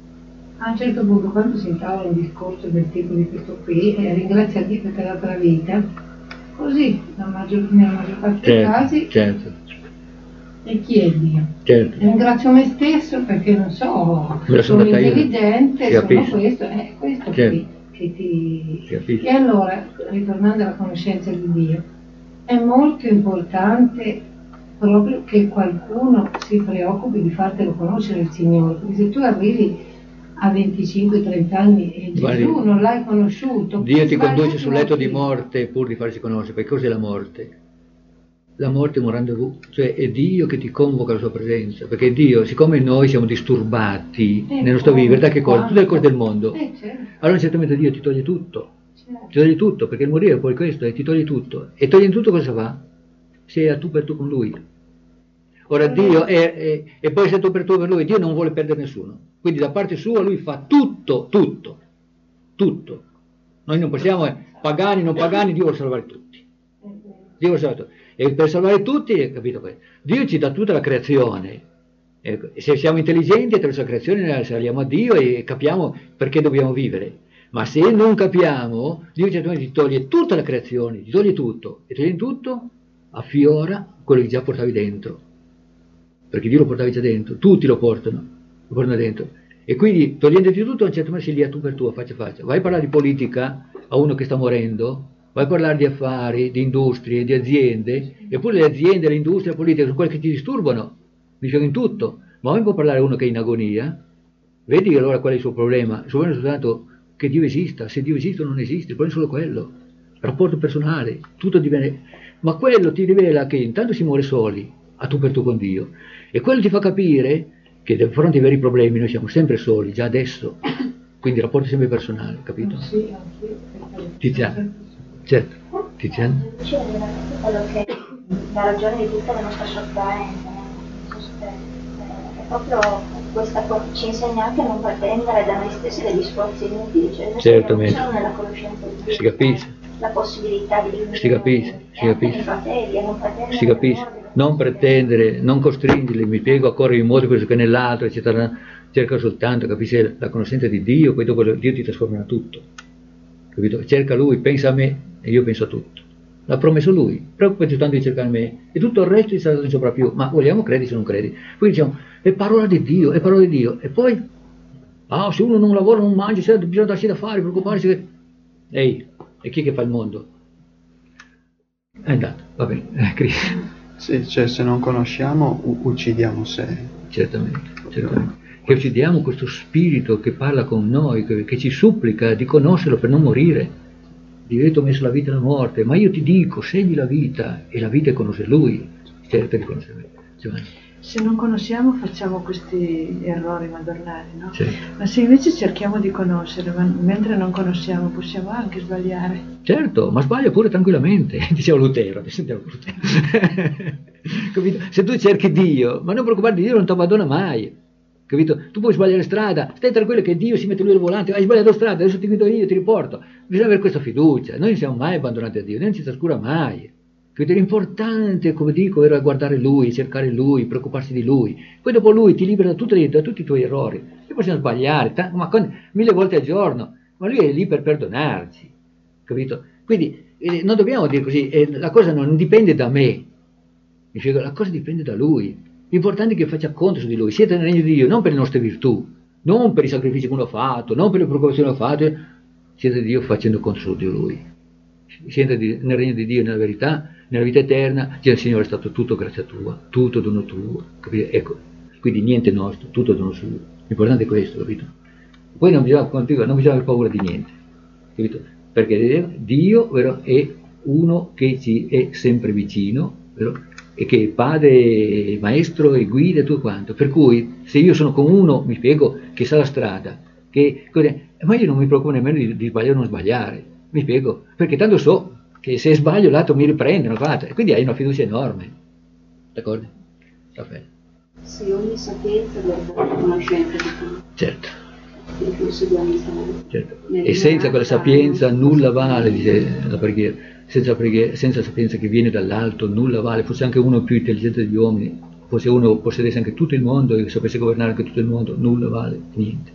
[SPEAKER 1] a un certo punto, quando si intavola un discorso del tipo di questo qui, e ringrazia Dio perché ha dato la vita, così, la maggior, nella maggior parte dei
[SPEAKER 3] Certo,
[SPEAKER 1] casi,
[SPEAKER 3] certo,
[SPEAKER 1] e chi è Dio?
[SPEAKER 3] certo.
[SPEAKER 1] Ringrazio me stesso perché non so,
[SPEAKER 3] Me la sono
[SPEAKER 1] sono
[SPEAKER 3] data io.
[SPEAKER 1] intelligente,
[SPEAKER 3] Si
[SPEAKER 1] sono
[SPEAKER 3] capisce.
[SPEAKER 1] questo, è questo
[SPEAKER 3] Certo.
[SPEAKER 1] che, che ti...
[SPEAKER 3] Si capisce.
[SPEAKER 1] E allora, ritornando alla conoscenza di Dio, è molto importante proprio che qualcuno si preoccupi di fartelo conoscere il Signore, perché se tu arrivi a venticinque trenta anni e Gesù
[SPEAKER 3] Guardi,
[SPEAKER 1] non l'hai conosciuto,
[SPEAKER 3] Dio ti
[SPEAKER 1] sbagli
[SPEAKER 3] conduce sul letto di
[SPEAKER 1] motivo.
[SPEAKER 3] morte pur di farsi conoscere. Perché cos'è la morte? La morte è un rendezvous, cioè è Dio che ti convoca alla sua presenza, perché Dio, siccome noi siamo disturbati
[SPEAKER 1] Eh,
[SPEAKER 3] nel nostro
[SPEAKER 1] come,
[SPEAKER 3] vivere, da che cosa? Tutte le cose del
[SPEAKER 1] quanto?
[SPEAKER 3] mondo.
[SPEAKER 1] Eh, certo,
[SPEAKER 3] Allora certamente Dio ti toglie tutto,
[SPEAKER 1] certo.
[SPEAKER 3] ti toglie tutto, perché il morire è poi questo, e ti toglie tutto. E toglie tutto cosa fa? Sei a tu per tu con Lui. Ora Dio è, è, e poi sei tu per tu con Lui, Dio non vuole perdere nessuno. Quindi da parte sua Lui fa tutto, tutto, tutto. Noi non possiamo, eh, pagani, non pagani, Dio vuole salvare tutti. Dio vuole salvare tutti. E per salvare tutti, capito? Dio ci dà tutta la creazione. E se siamo intelligenti attraverso la creazione saliamo a Dio e capiamo perché dobbiamo vivere. Ma se non capiamo, Dio certamente ti toglie tutta la creazione, ti toglie tutto. E toglie tutto, affiora quello che già portavi dentro. Perché Dio lo portavi già dentro, tutti lo portano, lo portano dentro. E quindi togliendoti tutto, a un certo punto si lì a tu per tu, a faccia a faccia. Vai a parlare di politica a uno che sta morendo, vai a parlare di affari, di industrie, di aziende, eppure le aziende, le industrie, la politica sono quelle che ti disturbano, dicono in tutto. Ma vai a parlare a uno che è in agonia, vedi allora qual è il suo problema. Il suo problema è soltanto che Dio esista, se Dio esiste o non esiste, il problema è solo quello. Rapporto personale, tutto diviene... Ma quello ti rivela che intanto si muore soli, a tu per tu con Dio, e quello ti fa capire che di fronte ai veri problemi noi siamo sempre soli, già adesso, quindi rapporto sempre personale, capito?
[SPEAKER 1] Sì, anche
[SPEAKER 3] Tiziana, certo, Tiziana?
[SPEAKER 6] Dicevo veramente quello che è la ragione di tutta la nostra sofferenza, no? È proprio questa cosa, ci insegna anche a non pretendere da noi stessi degli sforzi inutili, cioè noi
[SPEAKER 3] Certamente.
[SPEAKER 6] siamo nella conoscenza di Dio,
[SPEAKER 3] Si capisce.
[SPEAKER 6] la possibilità di giungere
[SPEAKER 3] Si capisce, si
[SPEAKER 6] e anche
[SPEAKER 3] capisce.
[SPEAKER 6] ai fratelli, a non pretendere
[SPEAKER 3] Si capisce,
[SPEAKER 6] nell'ordine,
[SPEAKER 3] non pretendere, non costringerli, mi piego a correre in modo questo che nell'altro, eccetera. Cerca soltanto, capisci, la conoscenza di Dio, poi dopo Dio ti trasformerà tutto, capito? Cerca Lui, pensa a me e io penso a tutto.
[SPEAKER 9] l'ha promesso lui, preoccupati tanto di cercare me, e tutto il resto ti sarà dato in sovrappiù, ma vogliamo credi se non credi. Poi diciamo, è parola di Dio, è parola di Dio, e poi, ah, se uno non lavora, non mangia, se bisogna darsi da fare, preoccuparsi che... Ehi, e chi è che fa il mondo? È andato, va bene, eh, Cristo.
[SPEAKER 10] Sì, cioè se non conosciamo u- uccidiamo sé.
[SPEAKER 9] Certamente, certamente. Che uccidiamo questo spirito che parla con noi, che, che ci supplica di conoscerlo per non morire. Dio ti ho messo la vita e la morte, ma io ti dico, scegli la vita, e la vita è conoscere Lui, cerca di conoscere me. Giovanni.
[SPEAKER 2] Se non conosciamo facciamo questi errori madornali, no?
[SPEAKER 9] Sì.
[SPEAKER 2] Ma se invece cerchiamo di conoscere, ma mentre non conosciamo possiamo anche sbagliare.
[SPEAKER 9] Certo, ma sbaglia pure tranquillamente, diceva Lutero, ti sentiamo Lutero. Capito? Se tu cerchi Dio, ma non preoccuparti, Dio non ti abbandona mai. Capito? Tu puoi sbagliare strada, stai tranquillo che Dio si mette lui al volante, hai sbagliato strada, adesso ti guido io, ti riporto. Bisogna avere questa fiducia, noi non siamo mai abbandonati a Dio, noi non ci trascura mai. Capito? L'importante, come dico, era guardare Lui, cercare Lui, preoccuparsi di Lui. Poi dopo Lui ti libera da, tutte, da tutti i tuoi errori. Noi possiamo sbagliare, t- ma con, mille volte al giorno, ma Lui è lì per perdonarci. Capito? Quindi eh, non dobbiamo dire così, eh, la cosa non dipende da me, mi spiego, la cosa dipende da Lui. L'importante è che faccia conto su di Lui. Siete nel regno di Dio non per le nostre virtù, non per i sacrifici che uno ha fatto, non per le preoccupazioni che uno ha fatto, siete di Dio facendo conto su di Lui. Siete di, nel regno di Dio, nella verità, nella vita eterna, dice il Signore è stato tutto grazia tua, tutto dono tuo, capito? Ecco, quindi niente nostro, tutto dono suo. L'importante è questo, capito? Poi non bisogna, non bisogna avere paura di niente, capito? Perché Dio, vero, è uno che ci è sempre vicino, vero? E che è padre, maestro e guida e tutto quanto. Per cui se io sono con uno, mi spiego, che sa la strada, che, ma io non mi preoccupo nemmeno di, di sbagliare o non sbagliare, mi spiego, perché tanto so che se sbaglio l'altro mi riprende, non faccio, e quindi hai una fiducia enorme, d'accordo? Raffaele.
[SPEAKER 6] Sì, ogni sapienza deve dare conoscenza di tutto.
[SPEAKER 9] Certo.
[SPEAKER 6] Il flusso di ogni sapienza.
[SPEAKER 9] Certo. E senza quella sapienza nulla vale, dice la preghiera, senza, preghiera, senza sapienza che viene dall'alto nulla vale, fosse anche uno più intelligente degli uomini, fosse uno possedesse anche tutto il mondo e sapesse governare anche tutto il mondo, nulla vale, niente.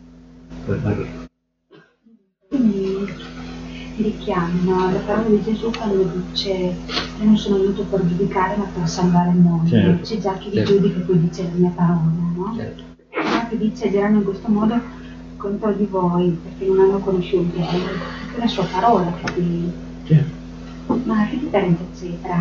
[SPEAKER 6] Quindi richiamano la parola di Gesù quando dice io non sono venuto per giudicare ma per salvare il mondo.
[SPEAKER 9] Certo.
[SPEAKER 6] C'è già chi
[SPEAKER 9] Certo.
[SPEAKER 6] vi giudica e poi dice la mia parola, no?
[SPEAKER 9] Certo.
[SPEAKER 6] Ma che dice agiranno in questo modo contro di voi perché non hanno conosciuto è la sua parola che ti...
[SPEAKER 9] Certo.
[SPEAKER 6] Ma che differenza c'è tra...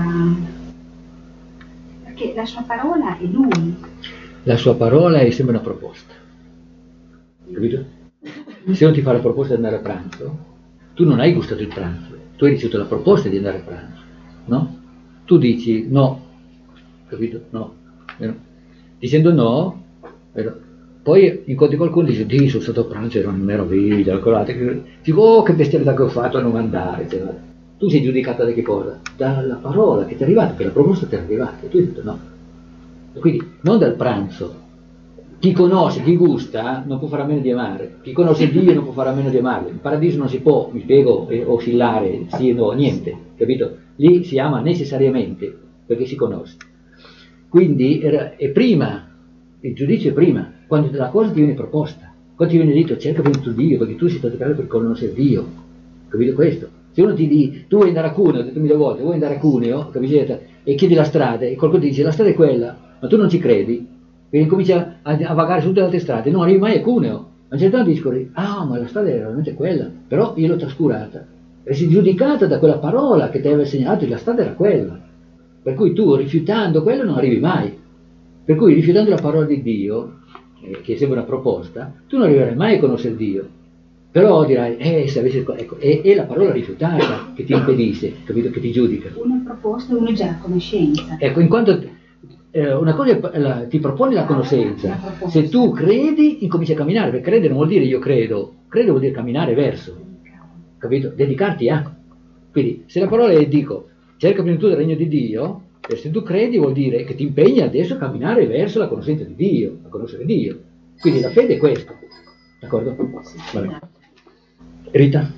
[SPEAKER 6] perché la sua parola è lui.
[SPEAKER 9] La sua parola è sempre una proposta, capito? Se non ti fa la proposta di andare a pranzo, tu non hai gustato il pranzo, tu hai ricevuto la proposta di andare a pranzo, no? Tu dici no, capito? No, vero? Dicendo no, vero? Poi incontri qualcuno e dice Dio, sono stato a pranzo, era una meraviglia, dico oh che bestialità che ho fatto a non andare, cioè, tu sei giudicata da che cosa? Dalla parola che ti è arrivata, che la proposta ti è arrivata, e tu hai detto no. E quindi non dal pranzo. Chi conosce, chi gusta, non può fare a meno di amare. Chi conosce Dio non può fare a meno di amarlo. In paradiso non si può, mi spiego, eh, oscillare, sì o no, niente, capito? Lì si ama necessariamente, perché si conosce. Quindi era, è prima, il giudizio è prima, quando la cosa ti viene proposta. Quando ti viene detto cerca per il tuo Dio, perché tu sei stato creato per conoscere Dio. Capito questo? Se uno ti dice, tu vuoi andare a Cuneo, ho detto mille volte, vuoi andare a Cuneo, capito? E chiedi la strada, e qualcuno ti dice la strada è quella, ma tu non ci credi, e incomincia a, a vagare su tutte le altre strade, non arrivi mai a Cuneo. A un certo punto dici, ah ma la strada era veramente quella, però io l'ho trascurata, e sei giudicata da quella parola che ti aveva segnato, e la strada era quella. Per cui tu rifiutando quello non arrivi mai. Per cui rifiutando la parola di Dio, eh, che sembra una proposta, tu non arriverai mai a conoscere Dio. Però dirai, eh, se avessi, ecco, è, è la parola rifiutata che ti impedisce, capito, che ti giudica.
[SPEAKER 6] Una proposta e uno già la conoscenza.
[SPEAKER 9] Ecco, in quanto eh, una cosa è, la, ti propone la conoscenza, se tu credi incominci a camminare, perché credere non vuol dire io credo, credo vuol dire camminare verso, capito? Dedicarti a. Quindi se la parola è dico, cerca prima di tutto il regno di Dio, e se tu credi vuol dire che ti impegni adesso a camminare verso la conoscenza di Dio, a conoscere Dio. Quindi la fede è questo, d'accordo? Vabbè. Rita?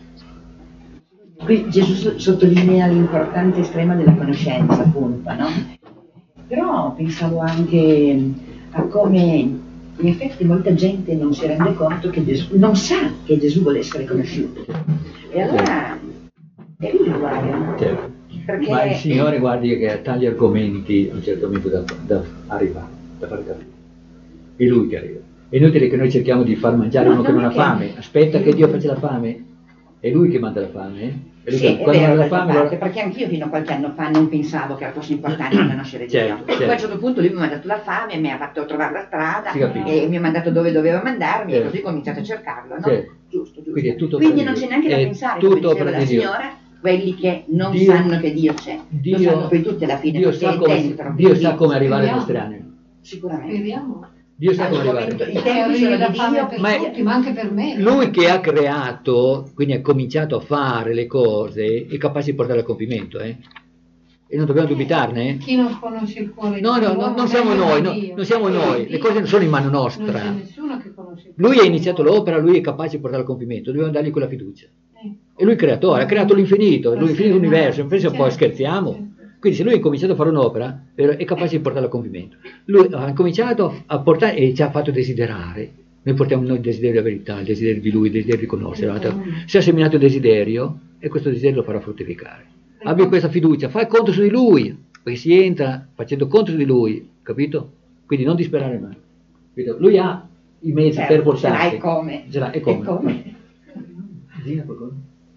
[SPEAKER 11] Qui Gesù sottolinea l'importanza estrema della conoscenza, appunto, no? Però pensavo anche a come in effetti molta gente non si rende conto che Gesù, non sa che Gesù vuole essere conosciuto. E allora è lì il guaio.
[SPEAKER 9] Certo.
[SPEAKER 11] Perché
[SPEAKER 9] Ma il Signore, guardi, che ha tali argomenti a un certo momento da, da arrivare, da far capire. È Lui che arriva. È inutile che noi cerchiamo di far mangiare
[SPEAKER 11] No,
[SPEAKER 9] uno che non ha
[SPEAKER 11] non è che-
[SPEAKER 9] fame. Aspetta che Dio faccia la fame. È Lui che manda la fame. Eh? È lui
[SPEAKER 11] Sì,
[SPEAKER 9] che-
[SPEAKER 11] è
[SPEAKER 9] quando
[SPEAKER 11] vero,
[SPEAKER 9] manda la
[SPEAKER 11] d'altra
[SPEAKER 9] fame,
[SPEAKER 11] parte,
[SPEAKER 9] allora-
[SPEAKER 11] perché anch'io fino a qualche anno fa non pensavo che fosse importante conoscere Dio.
[SPEAKER 9] Certo,
[SPEAKER 11] Poi
[SPEAKER 9] certo.
[SPEAKER 11] a un certo punto lui mi ha mandato la fame, mi ha fatto trovare la strada
[SPEAKER 9] Si capisce.
[SPEAKER 11] e mi ha mandato dove doveva mandarmi
[SPEAKER 9] Certo.
[SPEAKER 11] e così ho cominciato a cercarlo, no?
[SPEAKER 9] Certo.
[SPEAKER 11] Giusto, giusto.
[SPEAKER 9] Quindi è tutto
[SPEAKER 11] Quindi
[SPEAKER 9] per
[SPEAKER 11] non
[SPEAKER 9] Dio.
[SPEAKER 11] c'è neanche da
[SPEAKER 9] È
[SPEAKER 11] pensare,
[SPEAKER 9] tutto
[SPEAKER 11] come diceva
[SPEAKER 9] per
[SPEAKER 11] la
[SPEAKER 9] Dio.
[SPEAKER 11] signora, quelli che non
[SPEAKER 9] Dio-
[SPEAKER 11] sanno che Dio c'è,
[SPEAKER 9] Dio-
[SPEAKER 11] lo sanno poi tutti alla fine,
[SPEAKER 9] Dio
[SPEAKER 11] perché
[SPEAKER 9] sa
[SPEAKER 11] è
[SPEAKER 9] come,
[SPEAKER 11] dentro.
[SPEAKER 9] Dio
[SPEAKER 11] quindi
[SPEAKER 9] sa come arrivare alle
[SPEAKER 1] speriamo.
[SPEAKER 9] nostre anime.
[SPEAKER 11] Sicuramente.
[SPEAKER 1] Speriamo.
[SPEAKER 9] Dio sa
[SPEAKER 11] Al
[SPEAKER 9] come
[SPEAKER 11] momento
[SPEAKER 9] arrivare.
[SPEAKER 11] i
[SPEAKER 1] Che
[SPEAKER 11] tempi
[SPEAKER 1] arrivi
[SPEAKER 11] sono
[SPEAKER 1] la
[SPEAKER 11] di
[SPEAKER 1] fame
[SPEAKER 11] Dio,
[SPEAKER 1] per
[SPEAKER 9] Ma è-
[SPEAKER 1] tutti, ma anche per me.
[SPEAKER 9] Lui che ha creato, quindi ha cominciato a fare le cose, è capace di portarle a compimento, eh? E non dobbiamo dubitarne, eh?
[SPEAKER 1] Chi non conosce il cuore
[SPEAKER 9] No,
[SPEAKER 1] di
[SPEAKER 9] no,
[SPEAKER 1] Dio,
[SPEAKER 9] no, non siamo
[SPEAKER 1] meglio
[SPEAKER 9] noi,
[SPEAKER 1] di
[SPEAKER 9] no,
[SPEAKER 1] Dio.
[SPEAKER 9] non siamo
[SPEAKER 1] Meglio
[SPEAKER 9] noi,
[SPEAKER 1] di
[SPEAKER 9] le
[SPEAKER 1] Dio.
[SPEAKER 9] cose non sono in mano
[SPEAKER 1] Non
[SPEAKER 9] nostra.
[SPEAKER 1] c'è nessuno che conosce il
[SPEAKER 9] Lui
[SPEAKER 1] cuore
[SPEAKER 9] ha
[SPEAKER 1] di
[SPEAKER 9] iniziato
[SPEAKER 1] Dio.
[SPEAKER 9] l'opera, lui è capace di portarla a compimento, dobbiamo dargli quella fiducia.
[SPEAKER 1] Eh.
[SPEAKER 9] E lui è creatore, ha creato l'infinito, l'infinito universo, pensa poi
[SPEAKER 1] Certo,
[SPEAKER 9] scherziamo.
[SPEAKER 1] certo.
[SPEAKER 9] Quindi se lui ha cominciato a fare un'opera, eh, è capace di portarla a compimento. Lui ha cominciato a portare e ci ha fatto desiderare. Noi portiamo noi il desiderio della verità, il desiderio di lui, il desiderio di conoscere. Se ha seminato il desiderio, e questo desiderio lo farà fruttificare. Abbi questa fiducia, fai conto su di lui, perché si entra facendo conto su di lui, capito? Quindi non disperare mai. Capito? Lui ha i mezzi
[SPEAKER 11] Certo,
[SPEAKER 9] per portarti.
[SPEAKER 11] ce l'ha e come.
[SPEAKER 9] Ce l'ha e come.
[SPEAKER 11] E come.
[SPEAKER 9] Zina, qualcosa?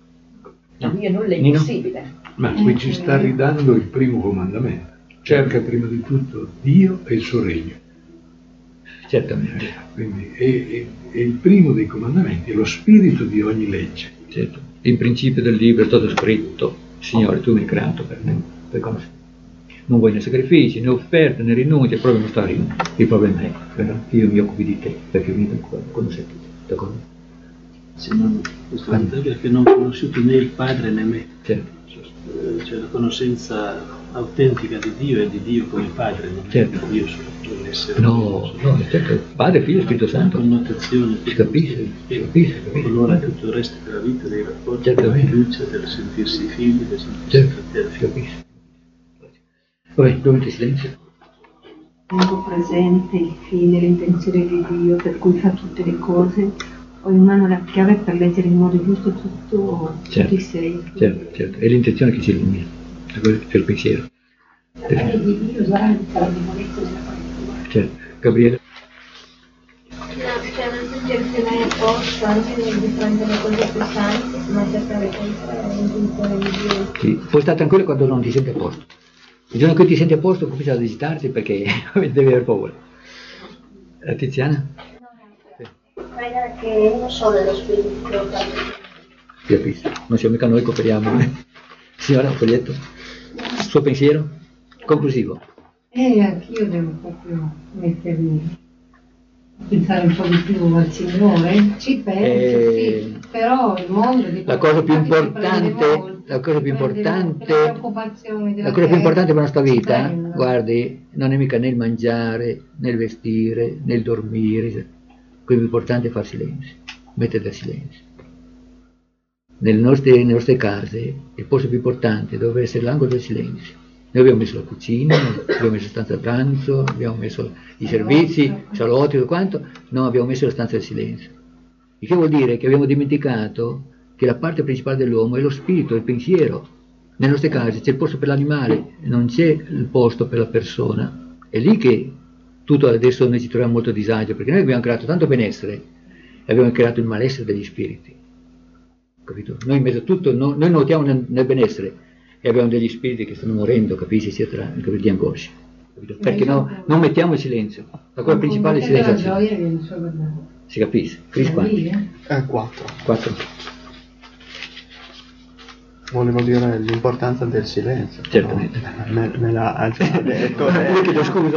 [SPEAKER 11] A Dio nulla è
[SPEAKER 9] Nino?
[SPEAKER 11] impossibile.
[SPEAKER 5] Ma qui ci sta ridando il primo comandamento. Cerca prima di tutto Dio e il suo regno.
[SPEAKER 9] Certamente.
[SPEAKER 5] Quindi è, è- è il primo dei comandamenti, è lo spirito di ogni legge.
[SPEAKER 9] Certo. In principio del libro è stato scritto, Signore, tu mi hai creato per me, per conoscere. Non vuoi né sacrifici, né offerte, né rinunce, proprio non sta lì. Il problema è però, che io mi occupi di te, perché mi conosci te, d'accordo?
[SPEAKER 12] Se non, questo è perché non ho conosciuto né il Padre né me.
[SPEAKER 9] Certo.
[SPEAKER 12] Eh, Cioè la conoscenza autentica di Dio è di Dio come Padre, non è
[SPEAKER 9] Certo.
[SPEAKER 12] Dio solo l'essere.
[SPEAKER 9] No, no, certo, Padre, Figlio, Spirito
[SPEAKER 12] La
[SPEAKER 9] Santo.
[SPEAKER 12] connotazione,
[SPEAKER 9] Si capisce, si capisce, si capisce.
[SPEAKER 12] colora tutto il resto della vita, dei rapporti, della
[SPEAKER 9] Certamente.
[SPEAKER 12] fiducia, del sentirsi figli, del sentirsi
[SPEAKER 9] Certo,
[SPEAKER 12] fratelli.
[SPEAKER 9] si capisce. Vabbè, due minuti di silenzio.
[SPEAKER 13] Tengo presente il fine, l'intenzione di Dio per cui fa tutte le cose, ho in mano la chiave per leggere in modo giusto tutto,
[SPEAKER 9] Certo.
[SPEAKER 13] tutti i sei.
[SPEAKER 9] Certo, certo. È l'intenzione che ci illumina, è quello che c'è il pensiero.
[SPEAKER 1] La fede di Dio guarda la debolezza della creatura.
[SPEAKER 9] Certo. Gabriele?
[SPEAKER 6] Cioè non sentirsi mai a posto anche di fronte alle cose pesanti, ma cercare sempre l'intuizione di Dio.
[SPEAKER 9] Sì, puoi stare tranquillo quando non ti senti a posto. Il giorno che ti senti a posto comincia ad agitarti perché devi avere paura. Eh, Tiziana?
[SPEAKER 6] Prega che non solo è lo spirito che opera.
[SPEAKER 9] Capisco. Non siamo mica noi che operiamo. Eh? Signora, un foglietto? Suo pensiero? Conclusivo.
[SPEAKER 1] E anch'io devo proprio mettermi a pensare un po' di più al Signore. Ci penso,
[SPEAKER 9] Eh,
[SPEAKER 1] sì, però il mondo di
[SPEAKER 9] La cosa più
[SPEAKER 1] infatti ci prende
[SPEAKER 9] importante,
[SPEAKER 1] molto,
[SPEAKER 9] la cosa
[SPEAKER 1] ci
[SPEAKER 9] più
[SPEAKER 1] prende molto,
[SPEAKER 9] importante,
[SPEAKER 1] le preoccupazioni della
[SPEAKER 9] la cosa più
[SPEAKER 1] terra
[SPEAKER 9] importante per la nostra
[SPEAKER 1] ci
[SPEAKER 9] vita,
[SPEAKER 1] prendono.
[SPEAKER 9] guardi, non è mica né il mangiare, né il vestire, né il dormire. Quello più importante è far silenzio, mettere del silenzio. Nelle nostre, nelle nostre case il posto più importante dovrebbe essere l'angolo del silenzio. Noi abbiamo messo la cucina, abbiamo messo la stanza da pranzo, abbiamo messo i servizi, i salotti, tutto quanto, non abbiamo messo la stanza del silenzio. Il che vuol dire che abbiamo dimenticato che la parte principale dell'uomo è lo spirito, il pensiero. Nelle nostre case c'è il posto per l'animale, non c'è il posto per la persona. È lì che tutto adesso noi ci troviamo molto a disagio, perché noi abbiamo creato tanto benessere e abbiamo creato il malessere degli spiriti. Capito? Noi in mezzo a tutto, no, noi nuotiamo nel, nel benessere e abbiamo degli spiriti che stanno morendo, capisci, eccetera, di angoscia. Capito? Perché no, non mettiamo il silenzio. La cosa principale è il silenzio.
[SPEAKER 1] La gioia viene solo da
[SPEAKER 9] Si capisce? Cris
[SPEAKER 1] da
[SPEAKER 9] quanti?
[SPEAKER 1] lì, eh?
[SPEAKER 10] Eh, quattro.
[SPEAKER 9] Quattro.
[SPEAKER 10] Volevo dire l'importanza del silenzio.
[SPEAKER 9] Certamente.
[SPEAKER 10] però Me, me l'ha già detto.
[SPEAKER 9] Io chiedo scusa.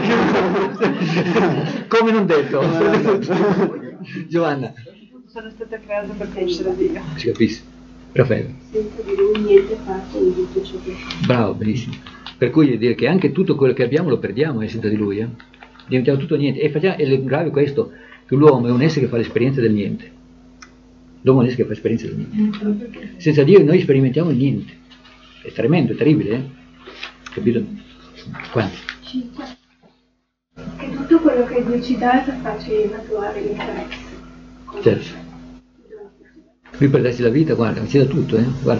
[SPEAKER 9] Come non detto? Giovanna.
[SPEAKER 13] Sono stata creata per conoscere Dio.
[SPEAKER 9] Si capisce? Raffaele.
[SPEAKER 13] Senza di lui niente fatto di tutto ciò che fa.
[SPEAKER 9] Bravo, benissimo. Per cui dire che anche tutto quello che abbiamo lo perdiamo eh, senza di lui, eh? Diventiamo tutto niente. E, facciamo, e il grave è questo, che l'uomo è un essere che fa l'esperienza del niente. L'uomo è un essere che fa l'esperienza del niente. Senza Dio noi sperimentiamo il niente. È tremendo, è terribile, eh? Capito? Quanti?
[SPEAKER 6] Cinque. Che tutto quello che Dio ci dà è per farci maturare l'interesse.
[SPEAKER 9] Certo. Lui per darci la vita, guarda, ci dà tutto, eh? Guarda.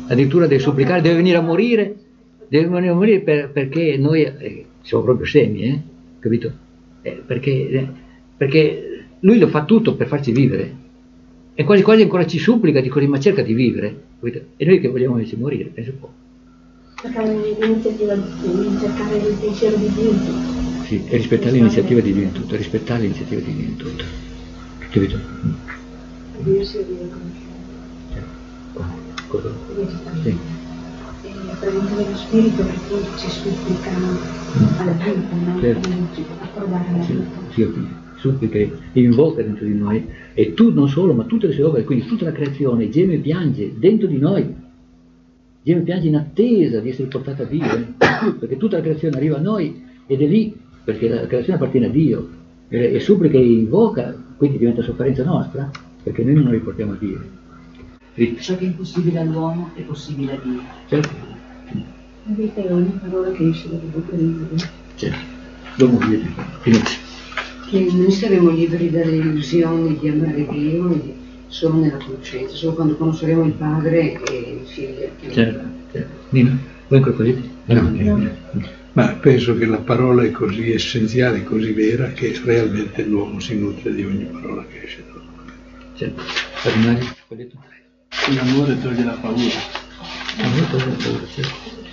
[SPEAKER 9] addirittura deve supplicare, deve venire a morire, deve venire a morire per, perché noi eh, siamo proprio scemi, eh? Capito? Eh, perché, eh, perché lui lo fa tutto per farci vivere e quasi quasi ancora ci supplica, dico, ma cerca di vivere, capito? E noi che vogliamo invece morire, penso un po'.
[SPEAKER 13] Cercare l'iniziativa di cercare il pensiero di Dio in tutto.
[SPEAKER 9] Sì, e rispettare l'iniziativa di Dio in tutto, rispettare l'iniziativa di Dio in tutto, capito?
[SPEAKER 13] Dio si riconosce.
[SPEAKER 9] Cosa? Sì.
[SPEAKER 13] E la presenza dello Spirito perché ci supplica alla vita, no?
[SPEAKER 9] Certo.
[SPEAKER 13] A provare la
[SPEAKER 9] Sì,
[SPEAKER 13] vita.
[SPEAKER 9] sì, supplica, invoca dentro di noi, e tu non solo, ma tutte le sue opere, quindi tutta la creazione geme e piange dentro di noi, geme e piange in attesa di essere portata a Dio, eh? Perché tutta la creazione arriva a noi ed è lì, perché la creazione appartiene a Dio, e, e supplica e invoca, quindi diventa sofferenza nostra, perché noi non la riportiamo a Dio.
[SPEAKER 11] Ciò che è impossibile all'uomo è possibile a Dio.
[SPEAKER 9] Certo.
[SPEAKER 13] La vita è ogni parola che esce dalla bocca di Dio.
[SPEAKER 9] Certo. L'uomo vive, finito.
[SPEAKER 14] Che noi saremo liberi dalle illusioni di amare Dio solo nella conoscenza, solo quando conosceremo il Padre e il Figlio.
[SPEAKER 9] Certo, certo. Nino, vuoi ancora così?
[SPEAKER 5] No, no. Ma penso che la parola è così essenziale, così vera, che realmente l'uomo si nutre di ogni parola che esce dalla bocca.
[SPEAKER 9] Certo. Mario,
[SPEAKER 12] l'amore toglie la paura.
[SPEAKER 9] L'amore toglie la paura, certo.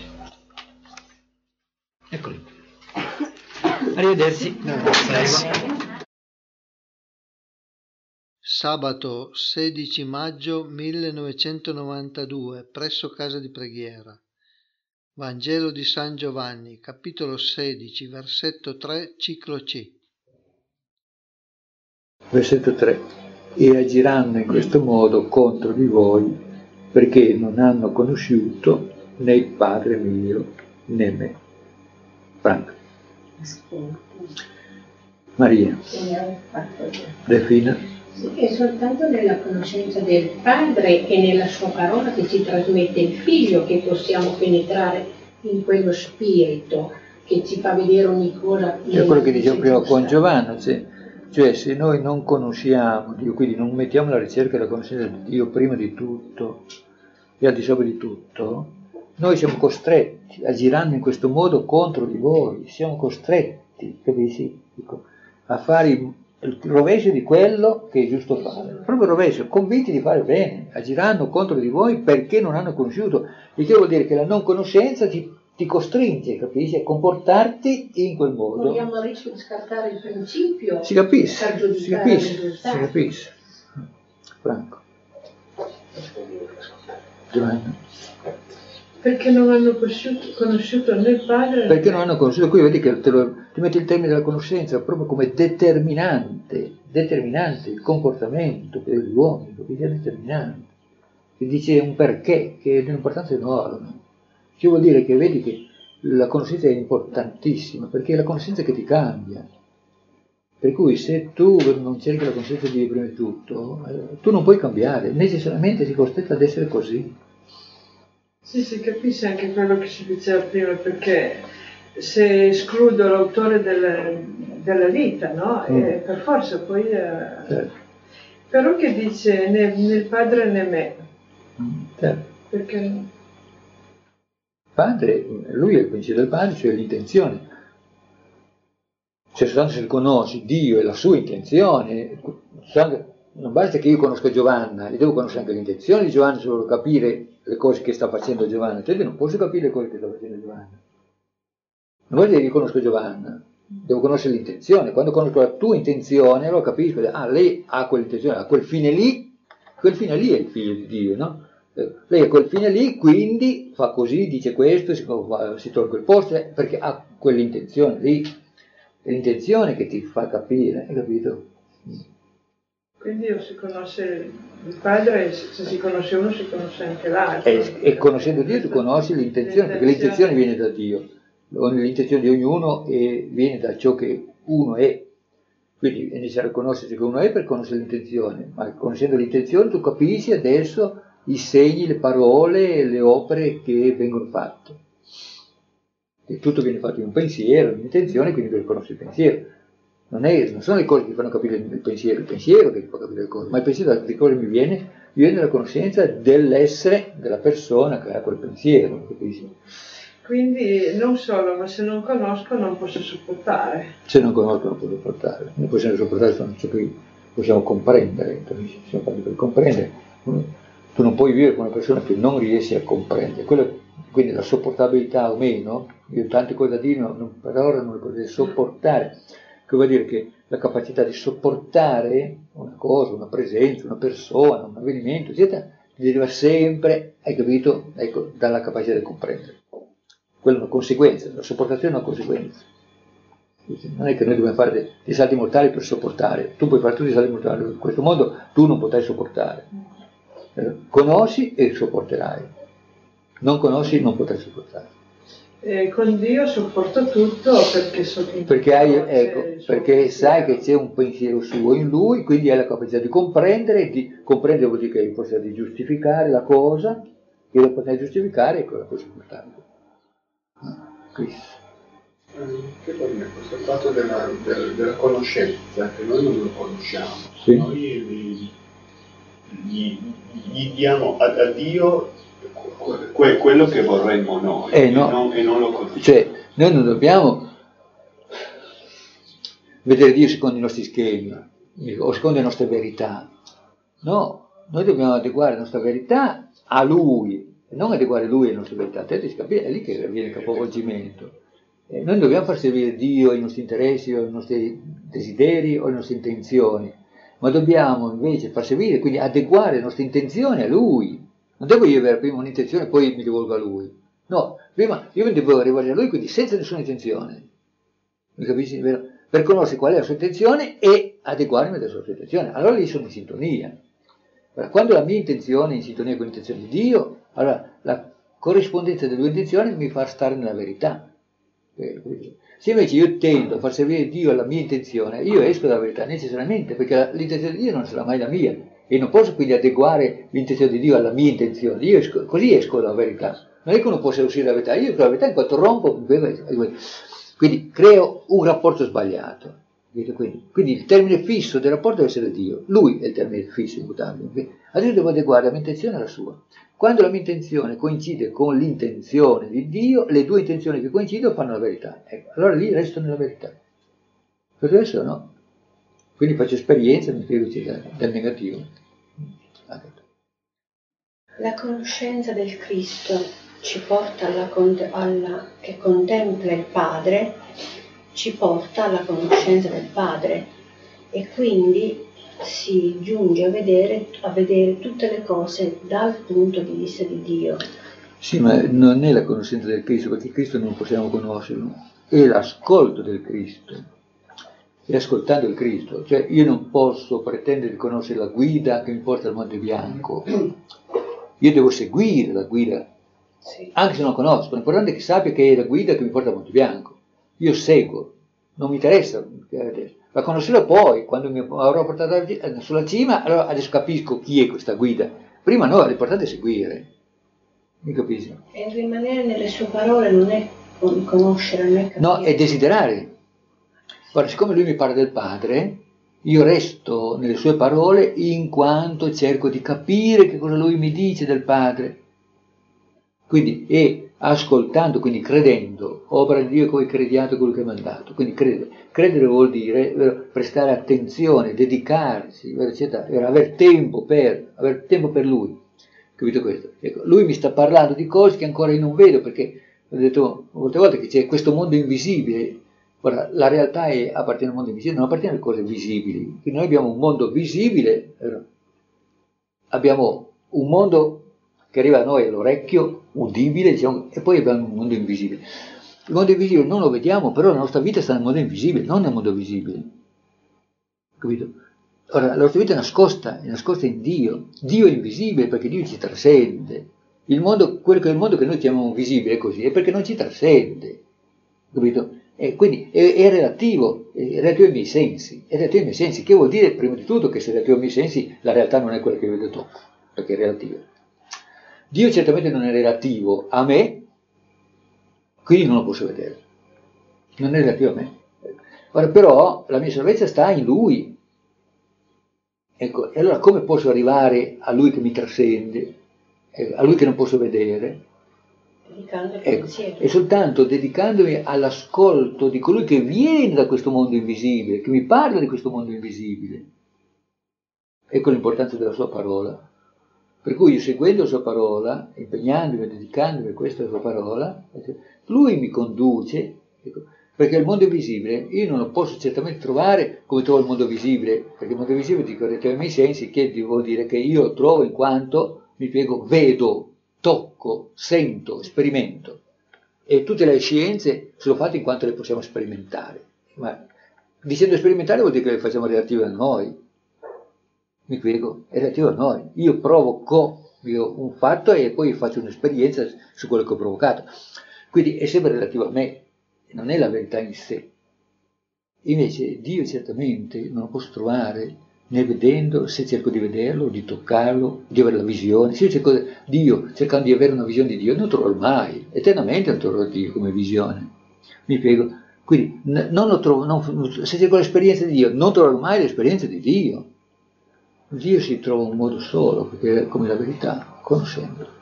[SPEAKER 9] Eccoli. Arrivederci.
[SPEAKER 8] Sabato sedici maggio millenovecentonovantadue, presso casa di preghiera. Vangelo di San Giovanni, capitolo sedici, versetto tre, ciclo C.
[SPEAKER 3] Versetto tre. E agiranno in questo modo contro di voi, perché non hanno conosciuto né il Padre mio né me. Franco. Maria. Defina.
[SPEAKER 15] Sì, è soltanto nella conoscenza del Padre e nella sua parola che ci trasmette il Figlio che possiamo penetrare in quello spirito che ci fa vedere ogni cosa.
[SPEAKER 3] È quello che dicevo prima con Giovanna, cioè, cioè se noi non conosciamo Dio, quindi non mettiamo la ricerca e la conoscenza di Dio prima di tutto e al di sopra di tutto, noi siamo costretti, agiranno in questo modo contro di voi, siamo costretti, capisci? Dico, a fare il rovescio di quello che è giusto fare, proprio il rovescio, convinti di fare bene, agiranno contro di voi perché non hanno conosciuto, il che vuol dire che la non conoscenza ti, ti costringe, capisci, a comportarti in quel modo.
[SPEAKER 15] Corriamo il rischio di scartare il principio.
[SPEAKER 3] Si capisce,
[SPEAKER 15] per giudicare
[SPEAKER 3] si capisce,
[SPEAKER 15] il
[SPEAKER 3] si
[SPEAKER 15] risultato.
[SPEAKER 3] capisce. Franco. Giovanni.
[SPEAKER 16] Perché non hanno conosciuto, conosciuto né il padre né
[SPEAKER 3] Perché non hanno conosciuto, qui vedi che te lo, ti metti il termine della conoscenza proprio come determinante, determinante il comportamento per gli uomini, capisci? È determinante. Ti dice un perché che è di un'importanza enorme. Che vuol dire che vedi che la conoscenza è importantissima, perché è la conoscenza che ti cambia. Per cui se tu non cerchi la conoscenza di Dio prima di tutto, eh, tu non puoi cambiare, necessariamente sei costretto ad essere così.
[SPEAKER 16] Sì, si capisce anche quello che si diceva prima, perché se escludo l'autore della, della vita, no? Mm. E per forza poi... Eh...
[SPEAKER 3] Certo.
[SPEAKER 16] Però che dice né, né il padre né me?
[SPEAKER 3] Certo.
[SPEAKER 16] Perché...
[SPEAKER 3] Il padre, lui è il principio del padre, cioè l'intenzione. Cioè soltanto se conosci Dio e la sua intenzione, non basta che io conosca Giovanna, io devo conoscere anche l'intenzione di Giovanna se voglio capire le cose che sta facendo Giovanna, cioè io non posso capire le cose che sta facendo Giovanna. Non vuol dire che io conosco Giovanna, devo conoscere l'intenzione, quando conosco la tua intenzione allora capisco, ah lei ha quell'intenzione, ha quel fine lì, quel fine lì è il figlio di Dio, no? Lei ha quel fine lì, quindi fa così, dice questo, si, si tolga il posto, perché ha quell'intenzione lì, è l'intenzione che ti fa capire, hai capito?
[SPEAKER 16] Quindi io si conosce il padre, se si conosce uno si conosce anche l'altro.
[SPEAKER 3] E, e conoscendo Dio tu conosci l'intenzione, perché l'intenzione viene da Dio, l'intenzione di ognuno è, viene da ciò che uno è, quindi è necessario conoscere ciò che uno è per conoscere l'intenzione, ma conoscendo l'intenzione tu capisci adesso i segni, le parole, le opere che vengono fatte. E tutto viene fatto in un pensiero, in un'intenzione, quindi devi conoscere il pensiero.
[SPEAKER 9] non, è, non sono le cose che ti fanno capire il pensiero, il pensiero che ti fa capire le cose, ma il pensiero di cosa mi viene? Mi viene dalla conoscenza dell'essere della persona che ha quel pensiero, capisci?
[SPEAKER 16] Quindi non solo, ma se non conosco non posso sopportare.
[SPEAKER 9] Se non conosco non posso sopportare, non possiamo sopportare sono ciò che possiamo comprendere, capisci? Siamo fatti per comprendere. Tu non puoi vivere con una persona che non riesci a comprendere. Quello, quindi la sopportabilità o meno, io ho tante cose da dire, ma non, per ora non le potrei sopportare. Che vuol dire che la capacità di sopportare una cosa, una presenza, una persona, un avvenimento, eccetera, deriva sempre, hai capito, ecco, dalla capacità di comprendere. Quella è una conseguenza, la sopportazione è una conseguenza. Non è che noi dobbiamo fare dei, dei salti mortali per sopportare. Tu puoi fare tutti i salti mortali, in questo modo tu non potrai sopportare. Eh, conosci e sopporterai. Non conosci non potrai sopportare.
[SPEAKER 16] Eh, con Dio sopporto tutto perché so che
[SPEAKER 9] perché, hai, ecco, perché sai che c'è un pensiero suo in lui, quindi hai la capacità di comprendere, di comprendere vuol dire che hai la possibilità di giustificare la cosa, e la potrai giustificare e cosa puoi sopportare.
[SPEAKER 5] Cristo. Che per me questo fatto della, della, della conoscenza, che noi non lo conosciamo, sì. Noi gli, gli, gli diamo a, a Dio que, quello che vorremmo noi
[SPEAKER 9] eh,
[SPEAKER 5] e,
[SPEAKER 9] no.
[SPEAKER 5] non, e non lo conosciamo.
[SPEAKER 9] Cioè, noi non dobbiamo vedere Dio secondo i nostri schemi o secondo le nostre verità. No, noi dobbiamo adeguare la nostra verità a Lui. Non adeguare lui alle nostre verità, te devi capire, è lì che avviene il capovolgimento. Eh, noi dobbiamo far servire Dio ai nostri interessi, o ai nostri desideri o alle nostre intenzioni, ma dobbiamo invece far servire, quindi adeguare le nostre intenzioni a Lui. Non devo io avere prima un'intenzione e poi mi rivolgo a Lui. No, prima io mi devo rivolgere a Lui, quindi senza nessuna intenzione. Mi capisci? Vero? Per conoscere qual è la sua intenzione e adeguarmi alla sua intenzione. Allora lì sono in sintonia. Quando la mia intenzione è in sintonia con l'intenzione di Dio, allora la corrispondenza delle due intenzioni mi fa stare nella verità. Se invece io tendo a far servire Dio alla mia intenzione, io esco dalla verità necessariamente, perché l'intenzione di Dio non sarà mai la mia, e non posso quindi adeguare l'intenzione di Dio alla mia intenzione. Io esco, così esco dalla verità. Non è che uno possa uscire dalla verità, io esco dalla verità in quanto rompo, quindi creo un rapporto sbagliato. Quindi, quindi il termine fisso del rapporto deve essere Dio, Lui è il termine fisso, immutabile. Adesso devo adeguare la mia intenzione alla sua. Quando la mia intenzione coincide con l'intenzione di Dio, le due intenzioni che coincidono fanno la verità. Ecco, allora lì resto nella verità. Per adesso no. Quindi faccio esperienza, mi spiego del negativo.
[SPEAKER 17] La conoscenza del Cristo ci porta alla, alla che contempla il Padre, ci porta alla conoscenza del Padre e quindi si giunge a vedere, a vedere tutte le cose dal punto di vista di Dio.
[SPEAKER 9] Sì, ma non è la conoscenza del Cristo, perché il Cristo non possiamo conoscerlo, è l'ascolto del Cristo, è ascoltando il Cristo. Cioè io non posso pretendere di conoscere la guida che mi porta al Monte Bianco, io devo seguire la guida, sì. Anche se non la conosco, l'importante è che sappia che è la guida che mi porta al Monte Bianco. Io seguo, non mi interessa, la conoscerò poi, quando mi avrò portato sulla cima, allora adesso capisco chi è questa guida. Prima no, l'importante è seguire, mi capisci?
[SPEAKER 17] E rimanere nelle sue parole non è conoscere, non è capire.
[SPEAKER 9] No, è desiderare. Guarda, siccome lui mi parla del Padre, io resto nelle sue parole in quanto cerco di capire che cosa lui mi dice del Padre. Quindi, e ascoltando, quindi credendo, opera di Dio che voi crediate colui che ha mandato. Quindi credere, credere vuol dire vero, prestare attenzione, dedicarsi, vero, eccetera, vero, avere tempo per, avere tempo per lui. Capito questo? Ecco, lui mi sta parlando di cose che ancora io non vedo, perché ho detto molte volte che c'è questo mondo invisibile. Guarda, la realtà è, appartiene al mondo invisibile, non appartiene alle cose visibili. Quindi noi abbiamo un mondo visibile, vero? Abbiamo un mondo che arriva a noi all'orecchio, udibile, diciamo, e poi abbiamo un mondo invisibile. Il mondo invisibile non lo vediamo, però la nostra vita sta nel mondo invisibile, non nel mondo visibile. Capito? Ora, la nostra vita è nascosta, è nascosta in Dio. Dio è invisibile perché Dio ci trascende. Il mondo, quello che è il mondo che noi chiamiamo visibile così, è perché non ci trascende. Capito? E quindi è, è relativo, è relativo ai miei sensi. È relativo ai miei sensi, che vuol dire, prima di tutto, che se è relativo ai miei sensi, la realtà non è quella che vedo tocco, perché è relativa. Dio certamente non è relativo a me, quindi non lo posso vedere. Non è relativo a me. Ora però la mia salvezza sta in Lui. Ecco, e allora come posso arrivare a Lui che mi trascende, ecco, a Lui che non posso vedere?
[SPEAKER 17] Dedicando il
[SPEAKER 9] Ecco,
[SPEAKER 17] pensiero.
[SPEAKER 9] e soltanto dedicandomi all'ascolto di colui che viene da questo mondo invisibile, che mi parla di questo mondo invisibile. Ecco l'importanza della sua parola. Per cui io seguendo la sua parola, impegnandomi, dedicandomi a questa sua parola, lui mi conduce, ecco, perché il mondo invisibile io non lo posso certamente trovare come trovo il mondo visibile, perché il mondo visibile, dico, ai miei sensi, che vuol dire che io trovo in quanto, mi spiego, vedo, tocco, sento, sperimento. E tutte le scienze sono fatte in quanto le possiamo sperimentare. Ma dicendo sperimentare vuol dire che le facciamo relative a noi. Mi spiego, è relativo a noi. Io provoco io un fatto e poi faccio un'esperienza su quello che ho provocato. Quindi è sempre relativo a me, non è la verità in sé. Invece Dio certamente non lo posso trovare né vedendo, se cerco di vederlo, di toccarlo, di avere la visione. Se io cerco di Dio, cercando di avere una visione di Dio, non troverò mai, eternamente non troverò Dio come visione. Mi spiego. Quindi non lo trovo, non, se cerco l'esperienza di Dio, non troverò mai l'esperienza di Dio. Dio si trova un modo solo, perché è come la verità, conoscendolo.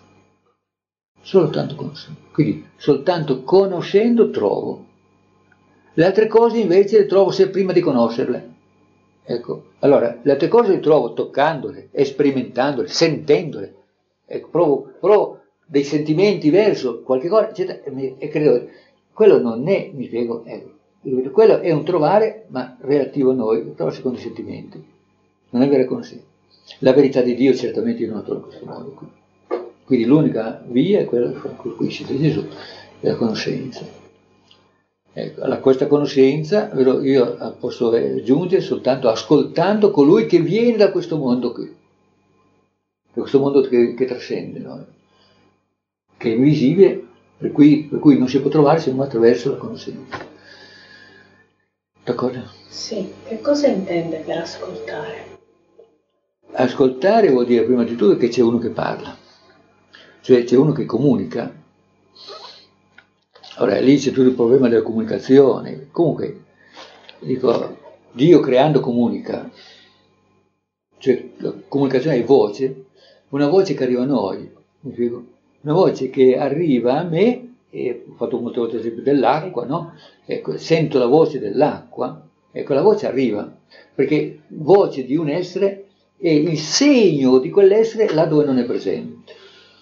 [SPEAKER 9] Soltanto conoscendo. Quindi soltanto conoscendo trovo. Le altre cose invece le trovo se prima di conoscerle. Ecco, allora, le altre cose le trovo toccandole, sperimentandole, sentendole. Ecco, provo, provo dei sentimenti verso qualche cosa, eccetera, e, e credo, quello non è, mi spiego, ecco, quello è un trovare, ma relativo a noi, lo trovo secondo i sentimenti. Non è vera conoscenza. La verità di Dio certamente io non la trovo in questo modo. Quindi l'unica via è quella con cui siete Gesù, è la conoscenza. Ecco, a questa conoscenza io posso giungere soltanto ascoltando colui che viene da questo mondo qui, da questo mondo che, che trascende, no? Che è invisibile, per cui, per cui non si può trovare se non attraverso la conoscenza. D'accordo?
[SPEAKER 17] Sì, che cosa intende per ascoltare?
[SPEAKER 9] Ascoltare vuol dire prima di tutto che c'è uno che parla, cioè c'è uno che comunica. Ora lì c'è tutto il problema della comunicazione. Comunque, dico, Dio creando comunica, cioè la comunicazione è voce, una voce che arriva a noi, mi spiego? Una voce che arriva a me, e ho fatto molte volte l'esempio dell'acqua, no? Ecco, sento la voce dell'acqua, ecco, la voce arriva, perché voce di un essere è il segno di quell'essere là dove non è presente.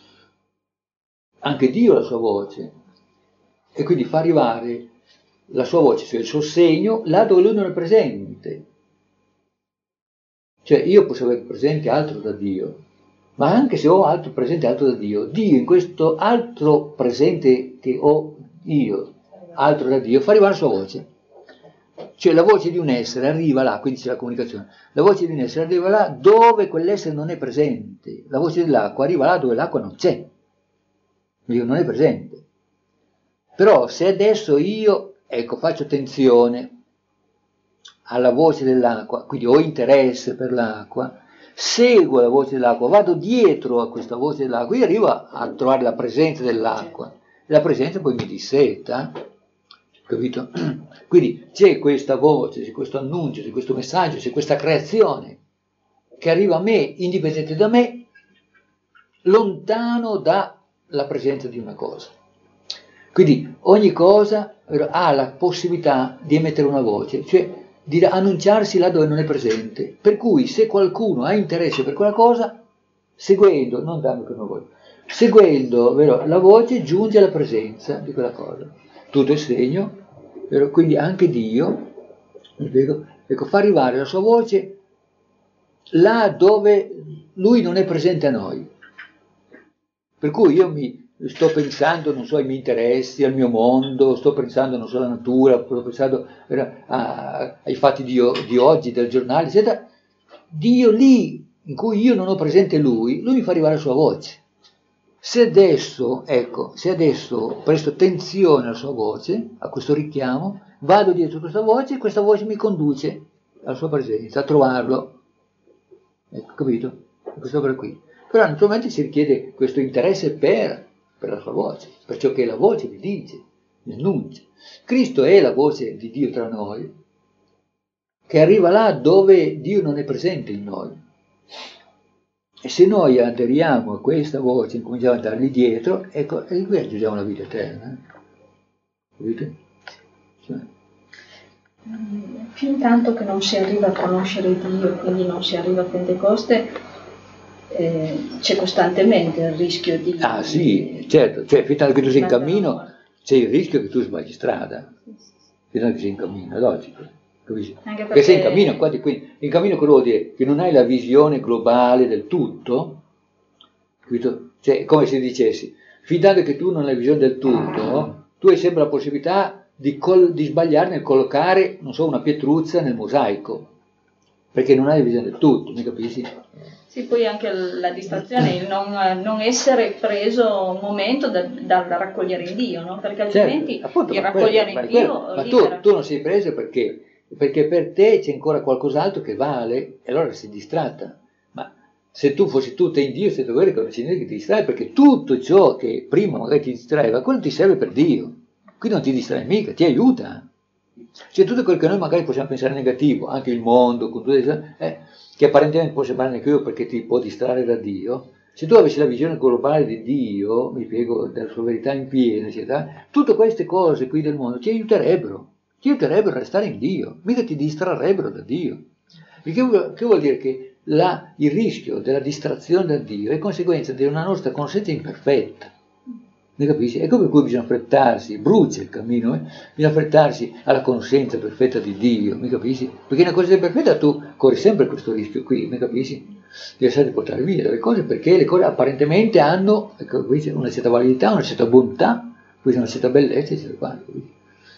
[SPEAKER 9] Anche Dio ha la sua voce, e quindi fa arrivare la sua voce, cioè il suo segno, là dove lui non è presente. Cioè io posso avere presente altro da Dio, ma anche se ho altro presente altro da Dio, Dio in questo altro presente che ho io, altro da Dio, fa arrivare la sua voce. Cioè la voce di un essere arriva là, quindi c'è la comunicazione, la voce di un essere arriva là dove quell'essere non è presente, la voce dell'acqua arriva là dove l'acqua non c'è, Dio non è presente. Però se adesso io, ecco, faccio attenzione alla voce dell'acqua, quindi ho interesse per l'acqua, seguo la voce dell'acqua, vado dietro a questa voce dell'acqua, io arrivo a trovare la presenza dell'acqua, e la presenza poi mi disseta, capito? Quindi c'è questa voce, c'è questo annuncio, c'è questo messaggio, c'è questa creazione che arriva a me, indipendente da me, lontano dalla presenza di una cosa. Quindi ogni cosa ha la possibilità di emettere una voce, cioè di annunciarsi là dove non è presente. Per cui se qualcuno ha interesse per quella cosa, seguendo, non dando che non voglio, seguendo vero, la voce giunge alla presenza di quella cosa. Tutto è segno, vero? Quindi anche Dio, ecco, fa arrivare la sua voce là dove Lui non è presente a noi. Per cui io mi sto pensando, non so, ai miei interessi, al mio mondo, sto pensando, non so, alla natura, sto pensando a, ai fatti di, di oggi, del giornale, eccetera. Dio lì, in cui io non ho presente Lui, Lui mi fa arrivare la sua voce. Se adesso, ecco, se adesso presto attenzione alla sua voce, a questo richiamo, vado dietro questa voce, questa voce mi conduce alla sua presenza, a trovarlo. Ecco, capito? Questa opera qui. Però naturalmente si richiede questo interesse per... per la sua voce, per ciò che la voce mi dice. il nunc. Cristo è la voce di Dio tra noi, che arriva là dove Dio non è presente in noi. E se noi aderiamo a questa voce, incominciamo ad andargli dietro, ecco, e qui aggiungiamo la vita eterna. Capite? Cioè.
[SPEAKER 17] Fin tanto che non si arriva a conoscere Dio, quindi non si arriva a Pentecoste, eh, c'è costantemente il rischio di...
[SPEAKER 9] Ah sì, certo, cioè fin tanto che tu sei in cammino c'è il rischio che tu sbagli strada, fin tanto che sei in cammino, è logico. Capisci? Anche perché sei in cammino, quindi, in cammino cosa vuol dire? Che non hai la visione globale del tutto, capito? Cioè, come se dicessi, fin tanto che tu non hai visione del tutto, tu hai sempre la possibilità di, col- di sbagliare nel collocare, non so, una pietruzza nel mosaico, perché non hai la visione del tutto, mi capisci?
[SPEAKER 17] Sì, poi anche la distrazione, il non, non essere preso un momento da, da, da raccogliere in Dio, no? Perché altrimenti
[SPEAKER 9] certo, appunto,
[SPEAKER 17] il raccogliere
[SPEAKER 9] quello,
[SPEAKER 17] in Dio...
[SPEAKER 9] Quello, ma tu, tu non sei preso perché... perché per te c'è ancora qualcos'altro che vale e allora sei distratta. Ma se tu fossi tutta in Dio, sei dovuto che non c'è niente che ti distrae, perché tutto ciò che prima magari ti distraeva, quello ti serve per Dio, quindi non ti distrae mica, ti aiuta. Cioè tutto quello che noi magari possiamo pensare negativo, anche il mondo, con tutte, eh, che apparentemente può sembrare negativo perché ti può distrarre da Dio, se tu avessi la visione globale di Dio, mi spiego, della sua verità in pieno, eccetera, tutte queste cose qui del mondo ti aiuterebbero. Ti aiuterebbero a restare in Dio, mica ti distrarrebbero da Dio. Che vuol, che vuol dire che la, il rischio della distrazione da Dio è conseguenza di una nostra conoscenza imperfetta. Mi capisci? Ecco per cui bisogna affrettarsi, brucia il cammino, eh? Bisogna affrettarsi alla conoscenza perfetta di Dio, mi capisci? Perché nella conoscenza perfetta tu corri sempre questo rischio qui, mi capisci? Di essere portare via le cose, perché le cose apparentemente hanno, ecco, una certa validità, una certa bontà, una certa bellezza, eccetera, capisci?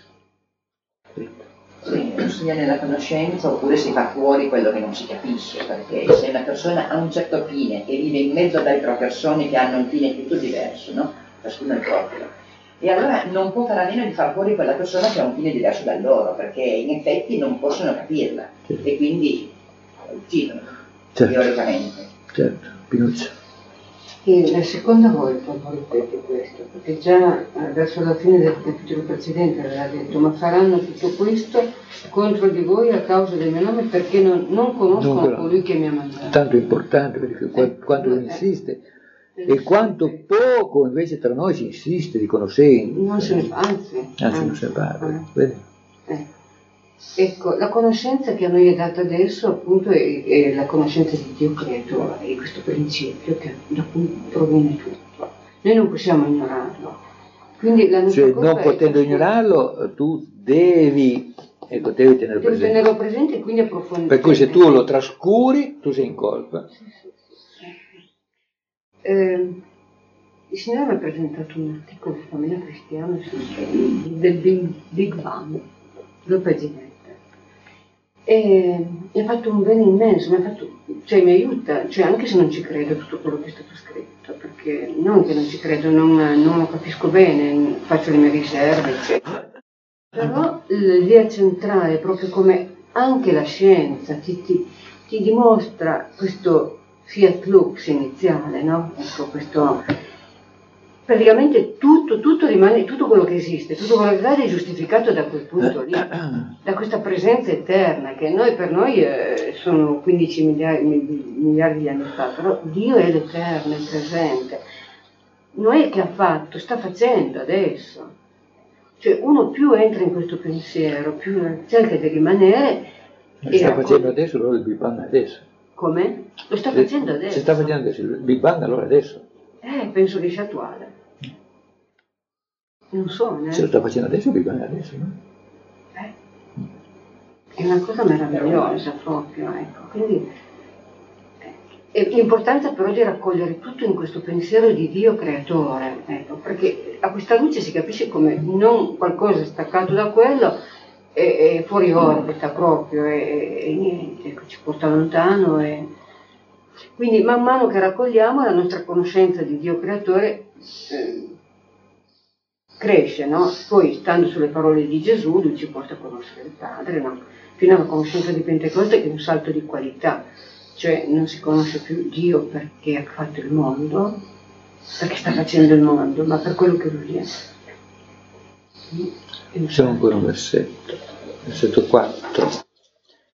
[SPEAKER 11] Sì, non si viene nella conoscenza oppure si fa fuori quello che non si capisce, perché se una persona ha un certo fine e vive in mezzo ad altre persone che hanno un fine tutto diverso, no? Ciascuno il proprio, e allora non può fare a meno di far fuori quella persona che ha un fine diverso da loro, perché in effetti non possono capirla, certo. E quindi uccidono, certo. Teoricamente.
[SPEAKER 9] Certo, Pinuccio.
[SPEAKER 14] E la seconda volta ripete questo, perché già eh, verso la fine del capitolo precedente aveva detto: ma faranno tutto questo contro di voi a causa del mio nome, perché non, non conoscono non colui che mi ha mandato.
[SPEAKER 9] Tanto importante, perché eh, quanto eh, insiste eh, e quanto eh, poco invece tra noi si insiste di conoscenza.
[SPEAKER 14] Non se ne parla, anzi,
[SPEAKER 9] anzi, anzi non se ne parla. Eh. Vedi?
[SPEAKER 14] Eh. Ecco, la conoscenza che a noi è data adesso appunto è, è la conoscenza di Dio creatore, è questo principio che da cui proviene tutto. Noi non possiamo ignorarlo. Quindi la nostra
[SPEAKER 9] cioè, non potendo ignorarlo, tu devi, ecco, devi tenerlo
[SPEAKER 14] devi
[SPEAKER 9] presente.
[SPEAKER 14] tenerlo presente e quindi approfondire.
[SPEAKER 9] Per cui se tu lo trascuri, tu sei in colpa.
[SPEAKER 14] Sì, sì, sì. Eh, il Signore mi ha presentato un articolo di Famiglia Cristiana del Big, Big Bang, due paginette. E mi ha fatto un bene immenso, mi ha fatto, cioè mi aiuta, cioè anche se non ci credo tutto quello che è stato scritto, perché non che non ci credo, non, non lo capisco bene, faccio le mie riserve, eccetera. Però l'idea centrale, proprio come anche la scienza ti, ti, ti dimostra questo fiat lux iniziale, no? Ecco, questo... Praticamente tutto, tutto rimane, tutto quello che esiste, tutto quello che accade è giustificato da quel punto lì, da questa presenza eterna, che noi, per noi eh, sono quindici miliardi, miliardi di anni fa, però Dio è l'eterno, è il presente. Noè che ha fatto, sta facendo adesso. Cioè uno più entra in questo pensiero, più cerca di rimanere.
[SPEAKER 9] Lo sta facendo adesso, allora il Big Bang adesso.
[SPEAKER 14] Come? Lo sta facendo adesso.
[SPEAKER 9] Se sta facendo adesso il Big Bang, allora adesso.
[SPEAKER 14] Eh, penso che sia attuale. Non so, né?
[SPEAKER 9] Se lo sta facendo adesso, Big Bang adesso, no?
[SPEAKER 14] Eh. È una cosa meravigliosa proprio, ecco. Quindi eh, l'importanza però di raccogliere tutto in questo pensiero di Dio creatore, ecco, perché a questa luce si capisce come non qualcosa staccato da quello è, è fuori orbita proprio, e, e niente, ecco, ci porta lontano e... Quindi man mano che raccogliamo la nostra conoscenza di Dio creatore eh, cresce, no? Poi stando sulle parole di Gesù lui ci porta a conoscere il Padre, no? Fino alla conoscenza di Pentecoste che è un salto di qualità, cioè non si conosce più Dio perché ha fatto il mondo, perché sta facendo il mondo, ma per quello che lui è.
[SPEAKER 9] Siamo ancora un versetto, versetto quattro.